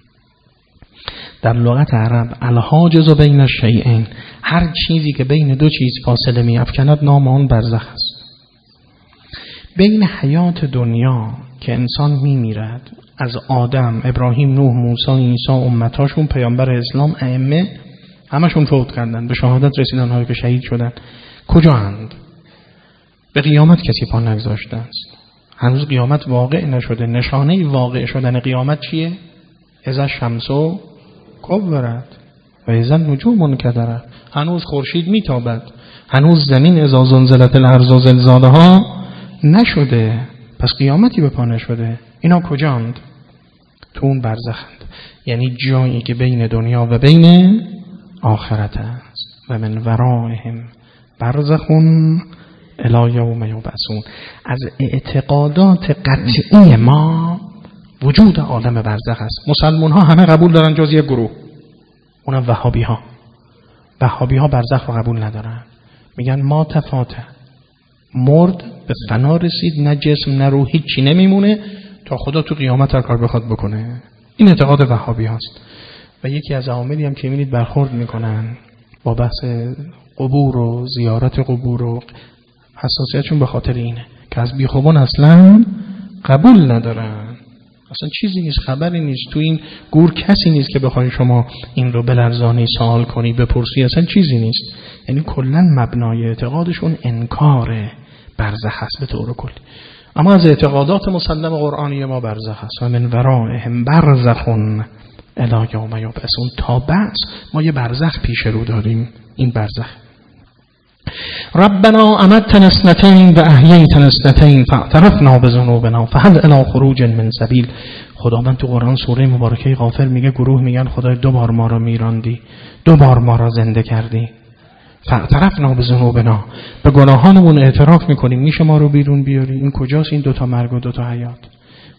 در لغت عرب الحاجز بین الشیئین، هر چیزی که بین دو چیز فاصله میافکند نام آن برزخ است. بین حیات دنیا که انسان میمیرد، از آدم، ابراهیم، نوح، موسی، عیسی، امتاشون، پیامبر اسلام، ائمه، همشون فوت کردن، به شهادت رسیدن، هایی که شهید شدن، کجا اند؟ به قیامت کسی پا نگذاشته است. هنوز قیامت واقع نشده. نشانه واقع شدن قیامت چیه؟ اذا الشمس کورت و اذا النجوم انکدرت. هنوز خورشید میتابد، هنوز زمین اذا زلزلت الارض زلزالها نشده، پس قیامتی به پا نشده. اینا کجاند؟ تو اون برزخند، یعنی جایی که بین دنیا و بین آخرت است. و من ورائهم برزخون الی یوم یبعثون. از اعتقادات قطعی ما وجود عالم برزخ است. مسلمان ها همه قبول دارن جز یک گروه، اونم وهابی ها. وهابی ها برزخ رو قبول ندارن، میگن ما تفاته، مرد به فنا رسید، نه جسم نه روح، هیچی نمیمونه تا خدا تو قیامت هر کار بخواد بکنه. این اعتقاد وهابی هاست. و یکی از عواملی هم که می‌بینید برخورد میکنن با بحث قبور و زیارت قبور و حساسیتشون به خاطر اینه که از بیخوبان اصلا قبول ندارن. اصلا چیزی نیست، خبری نیست، تو این گور کسی نیست که بخوای شما این رو بلرزانی، سوال کنی، بپرسی، اصلا چیزی نیست. یعنی کلا مبنای اعتقادشون انکار برزخ است به طور کلی. اما از اعتقادات مسلم قرآنی ما برزخ است. و من ورائهم برزخون الی یوم یبعثون. تا بعث ما یه برزخ پیش رو داریم. این برزخ ربنا امتنا اثنتین و احییتنا اثنتین فاعترفنا بذنوبنا فهل الی خروج من سبیل. خداوند تو قرآن سوره مبارکه غافر میگه، گروه میگن خدای 2 بار ما را میراندی، 2 بار ما را زنده کردی. فاعترفنا بذنوبنا، به گناهانمون اعتراف میکنیم، میشه ما رو بیرون بیاری. این کجاست این 2 تا مرگ و 2 تا حیات؟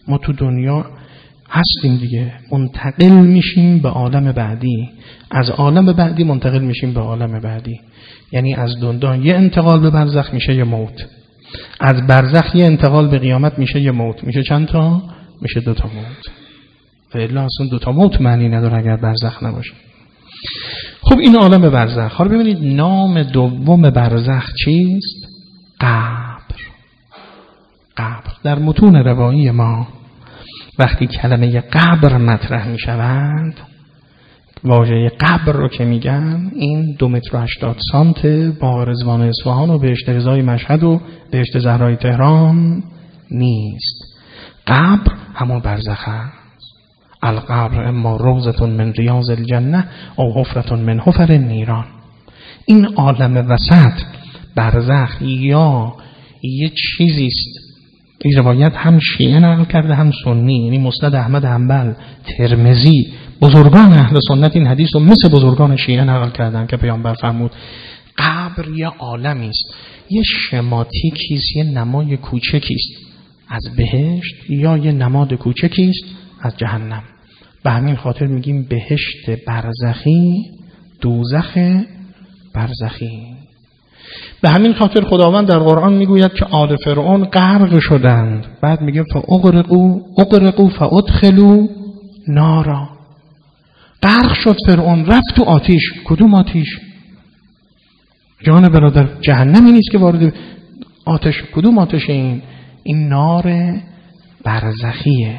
ما تو دنیا هستیم دیگه، منتقل میشیم به عالم بعدی، از عالم بعدی منتقل میشیم به عالم بعدی. یعنی از دنیا یه انتقال به برزخ میشه یه موت، از برزخ یه انتقال به قیامت میشه یه موت. میشه چند تا؟ میشه 2 تا موت. فعلا اصلا 2 تا موت معنی نداره اگر برزخ نباشه. خب این عالم برزخ. حالا ببینید نام دوم برزخ چیست؟ قبر. قبر. در متون روایی ما وقتی کلمه قبر مطرح می شوند، واژه قبر رو که میگن، این 2 متر و 80 سانت با رضوان اصفهان و بهشت رضای مشهد و بهشت زهرای تهران نیست. قبر همون برزخ است. القبر اما روضة من ریاض الجنه او حفرة من حفر النیران. این عالم وسط برزخ یا یه چیزی است. این روایت هم شیعه نقل کرده هم سنی، یعنی مسند احمد حنبل، ترمذی، بزرگان اهل سنت این حدیث رو مثل بزرگان شیعه نقل کردن که پیامبر فرمود قبر یه عالمی است، یه شماتیکی است، یه نمای کوچکی است از بهشت یا یه نماد کوچکی است از جهنم. به همین خاطر میگیم بهشت برزخی، دوزخ برزخی. به همین خاطر خداوند در قرآن میگوید که آل فرعون غرق شدند، بعد میگه فاغرقوا فادخلوا نارا. غرق شد فرعون، رفت تو آتیش. کدوم آتیش؟ جان برادر، جهنمی نیست که وارد آتش. کدوم آتش؟ این نار برزخیه.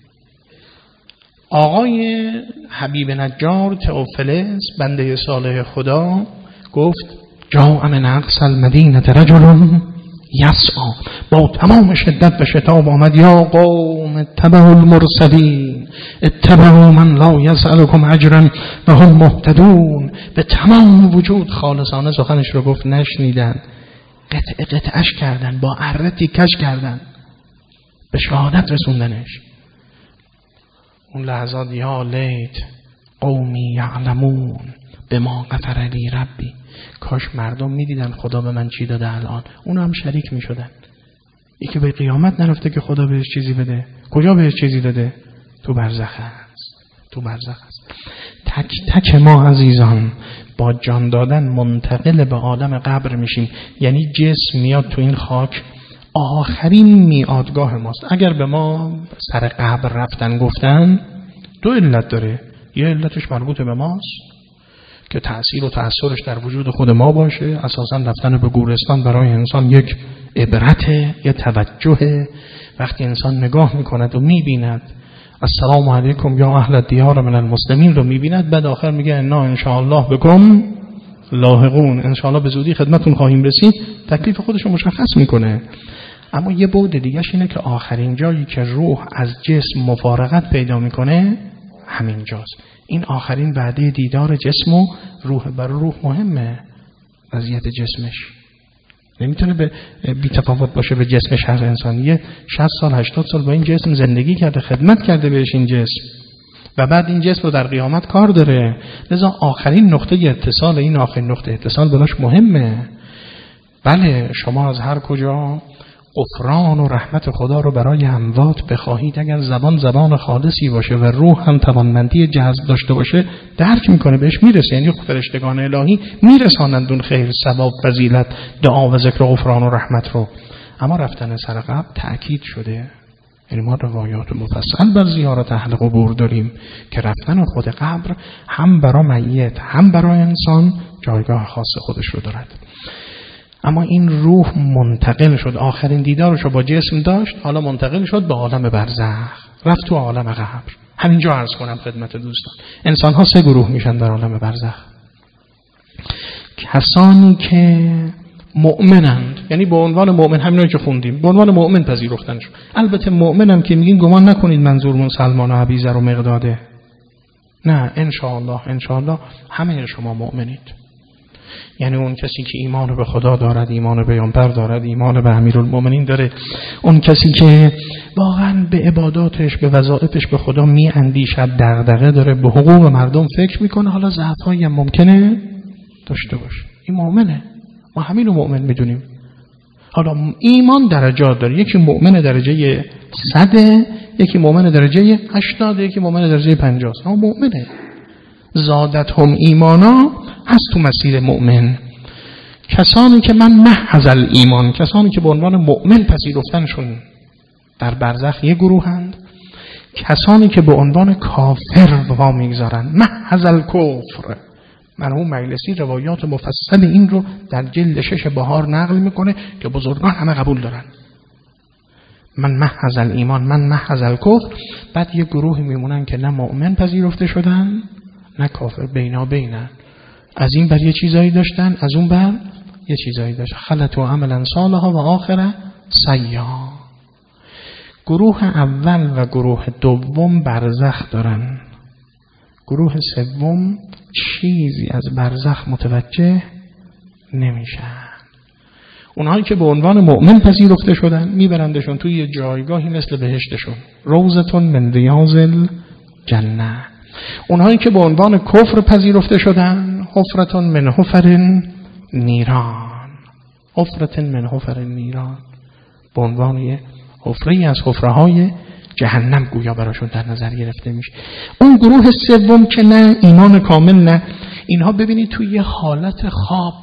آقای حبیب نجار تئوفیلس بنده صالح خدا گفت جاء من اقصی المدینه رجل یسعی، با تمام شدت و شتاب آمد یا قوم اتبعوا المرسلین اتبعوا من لا یسألکم اجرا و هم مهتدون. به تمام وجود خالصانه سخنش رو گفت، نشنیدن، قطعش کردن، با اره تیکش کردن، به شهادت رسوندنش. اون لحظات یا لیت قومی یعلمون بما غفر لی ربی، کاش مردم میدیدن خدا به من چی داده الان، اون هم شریک میشدن. یکی به قیامت نرفته که خدا بهش چیزی بده. کجا بهش چیزی داده؟ تو برزخ است. تو برزخ است. تک تک ما عزیزان با جان دادن منتقل به عالم قبر میشیم. یعنی جسم میاد تو این خاک، آخرین میادگاه ماست. اگر به ما سر قبر رفتن گفتن 2 علت داره. یه علتش مربوط به ماست که تأثیر و تأثیرش در وجود خود ما باشه. اساساً رفتن به گورستان برای انسان یک عبرته، یک توجه. وقتی انسان نگاه میکند و میبیند السلام علیکم یا اهل الدیار من المسلمین رو میبیند، بعد آخر میگه انا انشاءالله بکم لاحقون، انشاءالله به زودی خدمتون خواهیم رسید، تکلیف خودش رو مشخص میکنه. اما یه بعد دیگه‌ش اینه که آخرین جایی که روح از جسم مفارقت پیدا میکنه همین جاست. این آخرین وعده دیدار جسم و روح. برای روح مهمه وضعیت جسمش، نمیتونه بی تفاوت باشه به جسمش. هر انسانی 60 سال 80 سال با این جسم زندگی کرده، خدمت کرده بهش این جسم، و بعد این جسم رو در قیامت کار داره. لذا آخرین نقطه اتصال، این آخرین نقطه اتصال براش مهمه. بله شما از هر کجا غفران و رحمت خدا رو برای اموات بخواهید، اگر زبان خالصی باشه و روح هم توانمندی جذب داشته باشه، درک میکنه، بهش میرسه. یعنی فرشتگان الهی میرسانند اون خیر، ثواب، فضیلت، دعا و ذکر و غفران و رحمت رو. اما رفتن سر قبر تأکید شده. یعنی ما روایات مفصل بر زیارت اهل قبور داریم که رفتن خود قبر هم برای میت هم برای انسان جایگاه خاص خودش رو دارد. اما این روح منتقل شد، آخرین دیدارش رو با جسم داشت، حالا منتقل شد به عالم برزخ، رفت تو عالم قبر. همینجا عرض کنم خدمت دوستان، انسان ها 3 گروه میشن در عالم برزخ. کسانی که مؤمنند، یعنی به عنوان مؤمن، همینایی که خوندیم به عنوان مؤمن پذیرفتن شد. البته مؤمنم که میگیم گمان نکنید منظورمون سلمان و ابیذر و مقداده، نه، انشاءالله همه شما مؤمنید. یعنی اون کسی که ایمان به خدا دارد، ایمان به پیامبر دارد، ایمان به امیرالمومنین داره، اون کسی که واقعا به عباداتش، به وظایفش به خدا میاندیشد، دغدغه داره، به حقوق مردم فکر میکنه، حالا ضعفایی هم ممکنه داشته باشه، این مؤمنه. ما همین رو مؤمن میدونیم. حالا ایمان درجات داره. یکی مؤمن درجه 100، یکی مؤمن درجه 80، یکی مؤمن درجه 50، اما مؤمنه. زادتهم ایمانا هست تو مسیر مؤمن. کسانی که من محض الایمان، کسانی که به عنوان مؤمن پذیرفتنشون در برزخ یه گروهند، کسانی که به عنوان کافر وا میگذارن محض الکفر. مرحوم مجلسی روایات مفصل این رو در جلد 6 بهار نقل میکنه که بزرگان همه قبول دارن. من محض الایمان، من محض الکفر. بعد یه گروه میمونن که نه مؤمن پذیرفته شدن نه کافر، بینابینن. از این بر یه چیزایی داشتن، از اون بر یه چیزایی داشتن. خلطوا عملا صالحا و آخر سیئا. گروه اول و گروه دوم برزخ دارن. گروه سوم چیزی از برزخ متوجه نمیشن. اونهایی که به عنوان مؤمن پذیرفته شدن میبرندشون توی یه جایگاهی مثل بهشتشون، روضتون من ریاض الجنه. اونهایی که به عنوان کفر پذیرفته شدن حفرتون من حفر نیران، حفرتون من حفر نیران، به عنوان یه حفره‌ای از حفره‌های جهنم گویا براشون در نظر گرفته میشه. اون گروه سوم که نه ایمان کامل نه، اینها ببینید توی یه حالت خواب،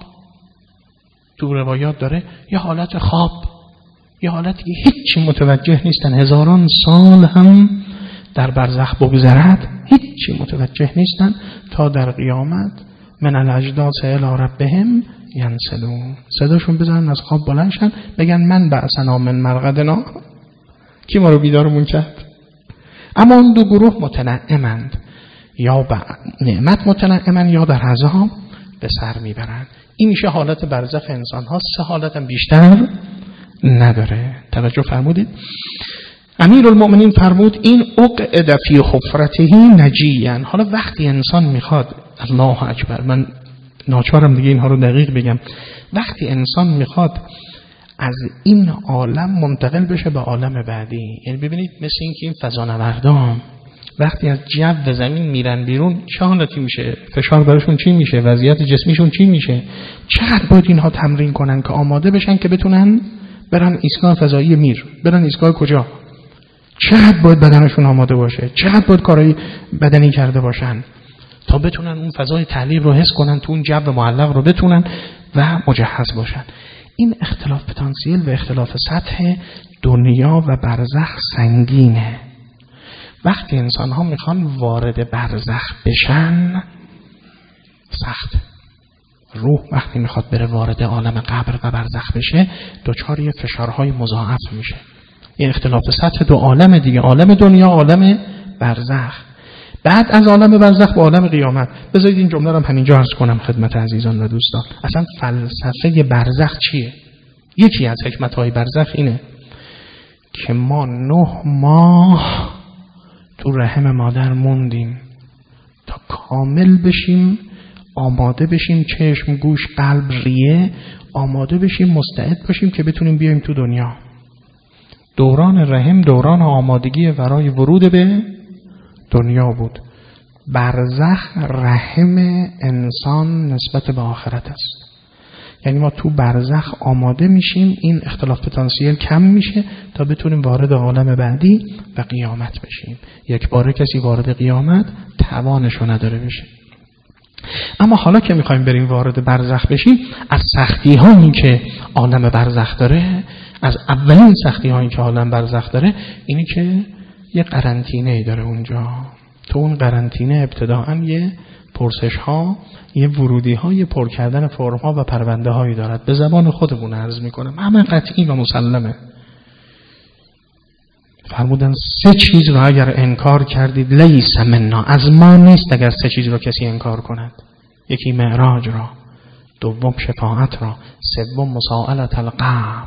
تو روایات داره یه حالت خواب، یه حالتی که هیچی متوجه نیستن، هزاران سال هم در برزخ بگذرد هیچی متوجه نیستن تا در قیامت من الاجداث الی ربهم ینسلون، صداشون بزنن از خواب بلندشن بگن من بعثنا من مرقدنا، کی ما رو بیدارمون کرد؟ اما اون دو گروه متنعمند، یا به نعمت متنعمند یا در عذاب به سر میبرند. این میشه حالت برزخ انسان ها. 3 حالت هم بیشتر نداره. توجه فرمودید؟ امیرالمؤمنین فرمود این اقعد فی حفرته نجیاً. حالا وقتی انسان میخواد، الله اکبر، من ناچارم دیگه اینها رو دقیق بگم، وقتی انسان میخواد از این عالم منتقل بشه به عالم بعدی، یعنی ببینید مثل این که این فضانوردان وقتی از جو زمین میرن بیرون چه حالتی میشه؟ فشار براشون چی میشه؟ وضعیت جسمیشون چی میشه؟ چقدر باید اینها تمرین کنن که آماده بشن که بتونن برن ایستگاه فضایی میر، برن ایستگاه کجا؟ چقدر باید بدنشون آماده باشه؟ چقدر باید کارهای بدنی کرده باشن تا بتونن اون فضای تعلیق رو حس کنن، تو اون جو معلق رو بتونن و مجهز باشن. این اختلاف پتانسیل و اختلاف سطح دنیا و برزخ سنگینه. وقتی انسان ها میخوان وارد برزخ بشن سخت. روح وقتی میخواد بره وارد عالم قبر و برزخ بشه دچار یه فشارهای مضاعف میشه. این اختلاف سطح دو عالم دیگه، عالم دنیا، عالم برزخ. بعد از عالم برزخ به عالم قیامت. بذارید این جمله رو همینجا عرض کنم خدمت عزیزان و دوستان. اصلا فلسفه برزخ چیه؟ یکی از حکمت‌های برزخ اینه که ما 9 ماه تو رحم مادر موندیم تا کامل بشیم، آماده بشیم، چشم، گوش، قلب، ریه آماده بشیم، مستعد باشیم که بتونیم بیایم تو دنیا. دوران رحم دوران آمادگی برای ورود به دنیا بود. برزخ رحم انسان نسبت به آخرت است. یعنی ما تو برزخ آماده میشیم، این اختلاف پتانسیل کم میشه تا بتونیم وارد عالم بعدی و قیامت بشیم. یک باره کسی وارد قیامت توانشو نداره بشه. اما حالا که میخوایم بریم وارد برزخ بشیم، از سختی هایی که عالم برزخ داره، از اولین سختی هایی که عالم برزخ داره اینی که یه قرنطینه داره اونجا. تو اون قرنطینه ابتداعاً یه پرسش ها، یه ورودی ها، یه پر کردن فرم ها و پرونده هایی دارد. به زبان خودمون عرض میکنم، همه قطعی و مسلمه. فرمودن 3 چیز رو اگر انکار کردید لیس منا، از ما نیست اگر 3 چیز رو کسی انکار کند. یکی معراج را، دوم شفاعت را، سوم مساءلت القبر،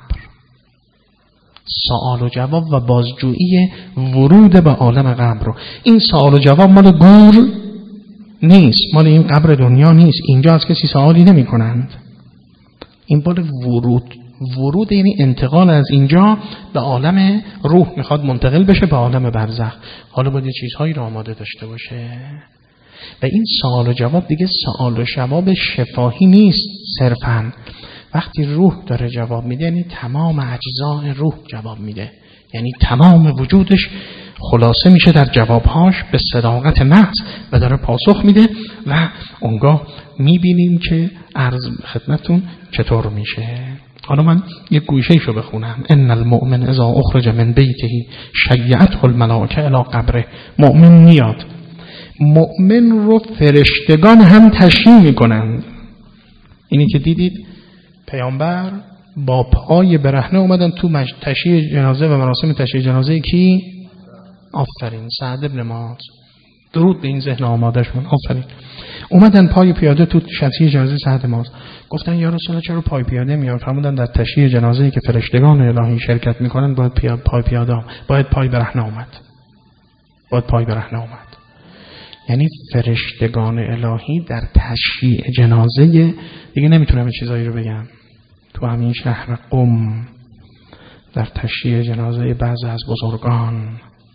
سوال و جواب و بازجویی ورود به عالم قبر رو. این سوال و جواب مال گور نیست، مال این قبر دنیا نیست. اینجا از کسی سوالی نمی کنند. این مال ورود یعنی انتقال از اینجا به عالم روح، میخواد منتقل بشه به عالم برزخ. حالا باید چیزهایی رو آماده داشته باشه. و این سوال و جواب دیگه سوال و جواب شفاهی نیست صرفاً. وقتی روح داره جواب میده یعنی تمام اجزای روح جواب میده، یعنی تمام وجودش خلاصه میشه در جوابهاش به صداقت محض و داره پاسخ میده و اونگاه میبینیم که عرض خدمتون چطور میشه. حالا من یک گوشه‌ایشو بخونم. ان المؤمن اذا اخرج من بیته شیعته الملائکه الی قبره. مؤمن میاد، مؤمن رو فرشتگان هم تشییع میکنند. اینی که دیدید پیامبر با پای برهنه اومدن تو تشییع جنازه و مراسم تشییع جنازه کی؟ آفرین، سعد بن معاذ. درود به این ذهن آماده شون. آفرین. اومدن پای پیاده تو تشییع جنازه سعد معاذ. گفتن یا رسول الله چرا پای پیاده میاد؟ فرمودن در تشییع جنازه‌ای که فرشتگان الهی شرکت میکنن باید پای پیاده، باید پای برهنه اومد. باید پای برهنه اومد. یعنی فرشتگان الهی در تشییع جنازه، دیگه نمیتونم چیزایی رو بگم، تو همین شهر قم در تشییع جنازه بعضی از بزرگان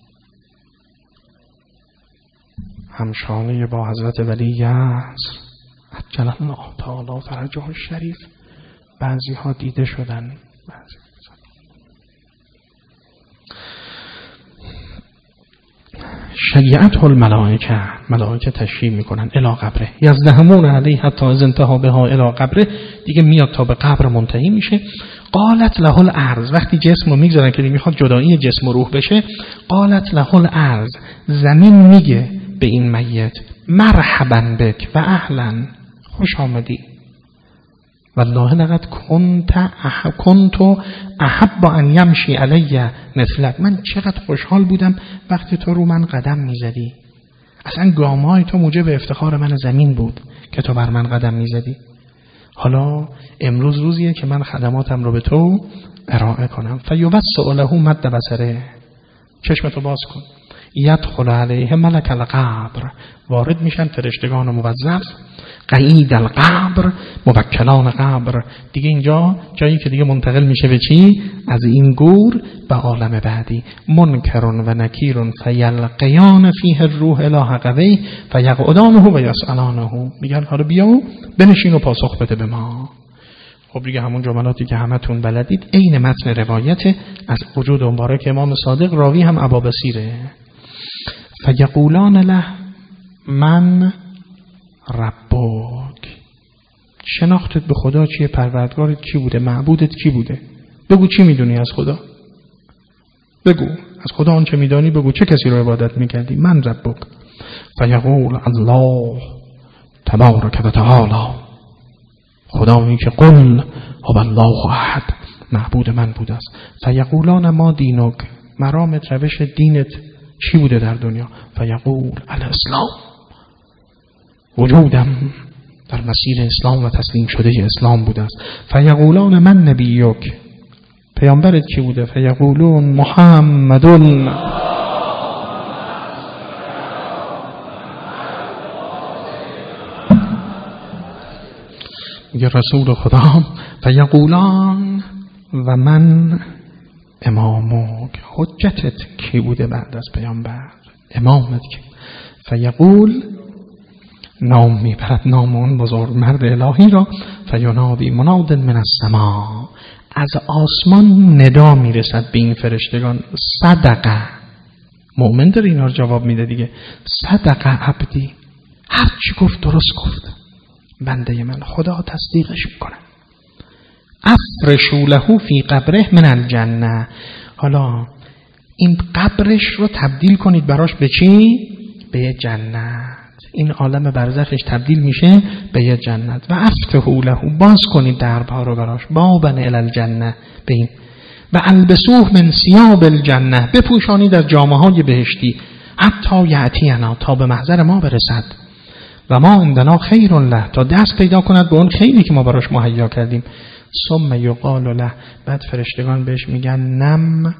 همشانه با حضرت ولی عصر عجل الله تعالی فرجه الشریف بعضی ها دیده شدن. شیعته الملائکه، ملائکه تشییع میکنن الی قبره یزدهمون علیه حتی از انتها بها الی قبره، دیگه میاد تا به قبر منتهی میشه. قالت له الارض، وقتی جسم رو میگذارن که میخواد جدایی جسم و روح بشه، قالت له الارض، زمین میگه به این میت مرحبا بک و اهلا، خوش آمدی، والله لقد كنت احب ان يمشي علی مثلک، من چقدر خوشحال بودم وقتی تو رو من قدم میزدی، اصلا گامهای تو موجب افتخار من زمین بود که تو بر من قدم میزدی. حالا امروز روزیه که من خدماتم رو به تو ارائه کنم. فیوسع له مد بصره، چشمتو باز کن. یدخل علیه ملک القبر، وارد میشن فرشتگان موظف، قعید القبر، موکلان قبر. دیگه اینجا جایی که دیگه منتقل میشه به چی؟ از این گور به عالم بعدی. منکر و نکیر فیلقیان فیه الروح الی حقوی فیقعدانه و یسالانه، میگن حالا بیا بنشین و پاسخ بده به ما. خب دیگه همون جملاتی که همتون بلدید عین متن روایت از وجود مبارک امام صادق، راوی هم ابابصیره. فیقولان له من ربک، شناختت به خدا چیه؟ پروردگارت کی بوده؟ معبودت کی بوده؟ بگو چی میدونی از خدا؟ بگو از خدا آنچه میدانی بگو، چه کسی رو عبادت میکردی؟ من ربک. فیقول الله تبارک و تعالی، خدایی که قل هو الله احد، معبود من بوده است. فیقولان ما دینک، مرامت، روش دینت چی بوده در دنیا؟ فیقول الاسلام، وجودم در مسیر اسلام و تسلیم شده اسلام بوده است. فیقولان من نبیک، پیامبرت کی بوده؟ فیقولون محمدون. میگه رسول خدا. فیقولان و من امامک، حجتت کی بوده بعد از پیامبر؟ امامت کی؟ فیقول، نام میبرد نام اون بزرگ مرد الهی را. فینادی مناد من السما، از آسمان ندا میرسد به این فرشتگان. صدقه، مؤمن داره اینا رو جواب میده دیگه. صدقه عبدی، هر چی گفت درست گفت بنده من، خدا تصدیقش میکنه. افرشوا له فی قبره من الجنه، حالا این قبرش رو تبدیل کنید براش به چی؟ به یه جنت. این عالم برزخش تبدیل میشه به یه جنت. و افتحوا له، باز کنید دربها رو براش، بابا الی الجنه، به این. و البسوه من ثیاب الجنه، بپوشانید از جامه‌های بهشتی. حتی یأتینا، تا به محضر ما برسد. و ما عندنا خیر له، تا دست پیدا کند به اون خیری که ما براش مهیا کردیم. ثم یقال له، بعد فرشتگان بهش میگن نم،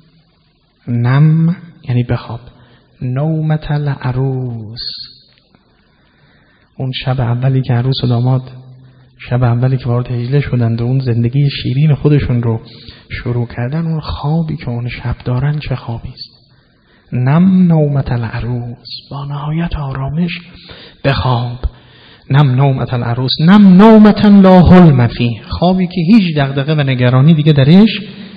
نم یعنی بخواب. نومت العروس، اون شب اولی که عروس و داماد شب اولی که وارد حجله شدند و اون زندگی شیرین خودشون رو شروع کردن، اون خوابی که اون شب دارن چه خوابی است. نم نومت العروس، با نهایت آرامش بخواب. نم نومت العروس، نم نومتا لا حلم فیه، خوابی که هیچ دغدغه و نگرانی دیگه درش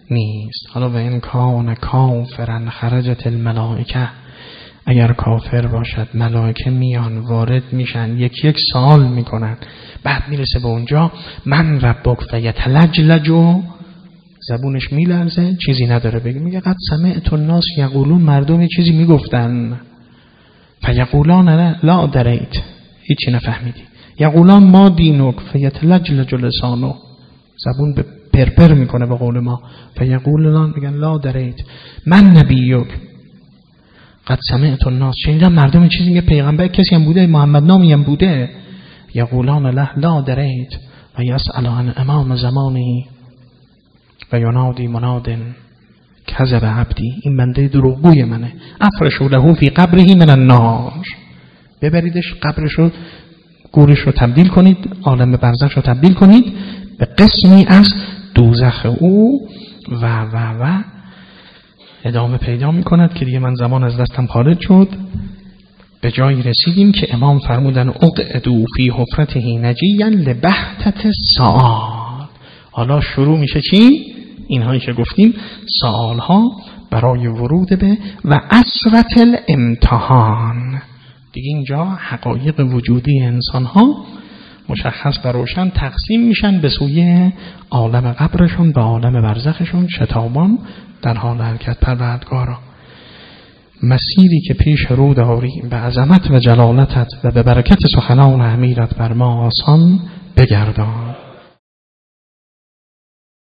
نیست. حالا و این کان کافرن خرجت الملائکه، اگر کافر باشد ملائکه میان وارد میشن، یک سوال میکنن، بعد میرسه به اونجا من ربک فیتلجلج، زبونش میلرزه، چیزی نداره بگه، میگه قد سمعت الناس یقولون، مردم چیزی میگفتن، فیقولان لا دریت، هیچی نفهمیدی، یقولان ما دینک فیتلجلج لسانو، زبون پرپر میکنه به قول ما، فیقولان میگن لا دریت من نبیک قد سمعت الناس، شنیدم مردم چیزی میگه، پیغمبر کسی هم بوده، محمد نامی هم بوده، یقولان له لا دریت و یسأل عن امام زمانی و ینادی مناد کذب عبدی، این بنده دروغگوی منه، افرشوا له فی قبره من النار، ببریدش قبرشو، گورش رو تبدیل کنید، عالم برزخش رو تبدیل کنید به قسمی از دوزخ او و ادامه پیدا میکند که دیگه من زمان از دستم خارج شد. به جایی رسیدیم که امام فرمودن اقعدوا فی حفرته نجیا لبهتة السؤال. حالا شروع میشه چی؟ اینهایی که گفتیم، سوال ها برای ورود به و عصرة الامتحان. دیگه اینجا حقایق وجودی انسان ها مشخص و روشن تقسیم میشن به سوی عالم قبرشون و عالم برزخشون، شتابان در حال حرکت. پروردگارا مسیری که پیش رو داریم به عظمت و جلالتت و به برکت سخنان امیرت بر ما آسان بگردان.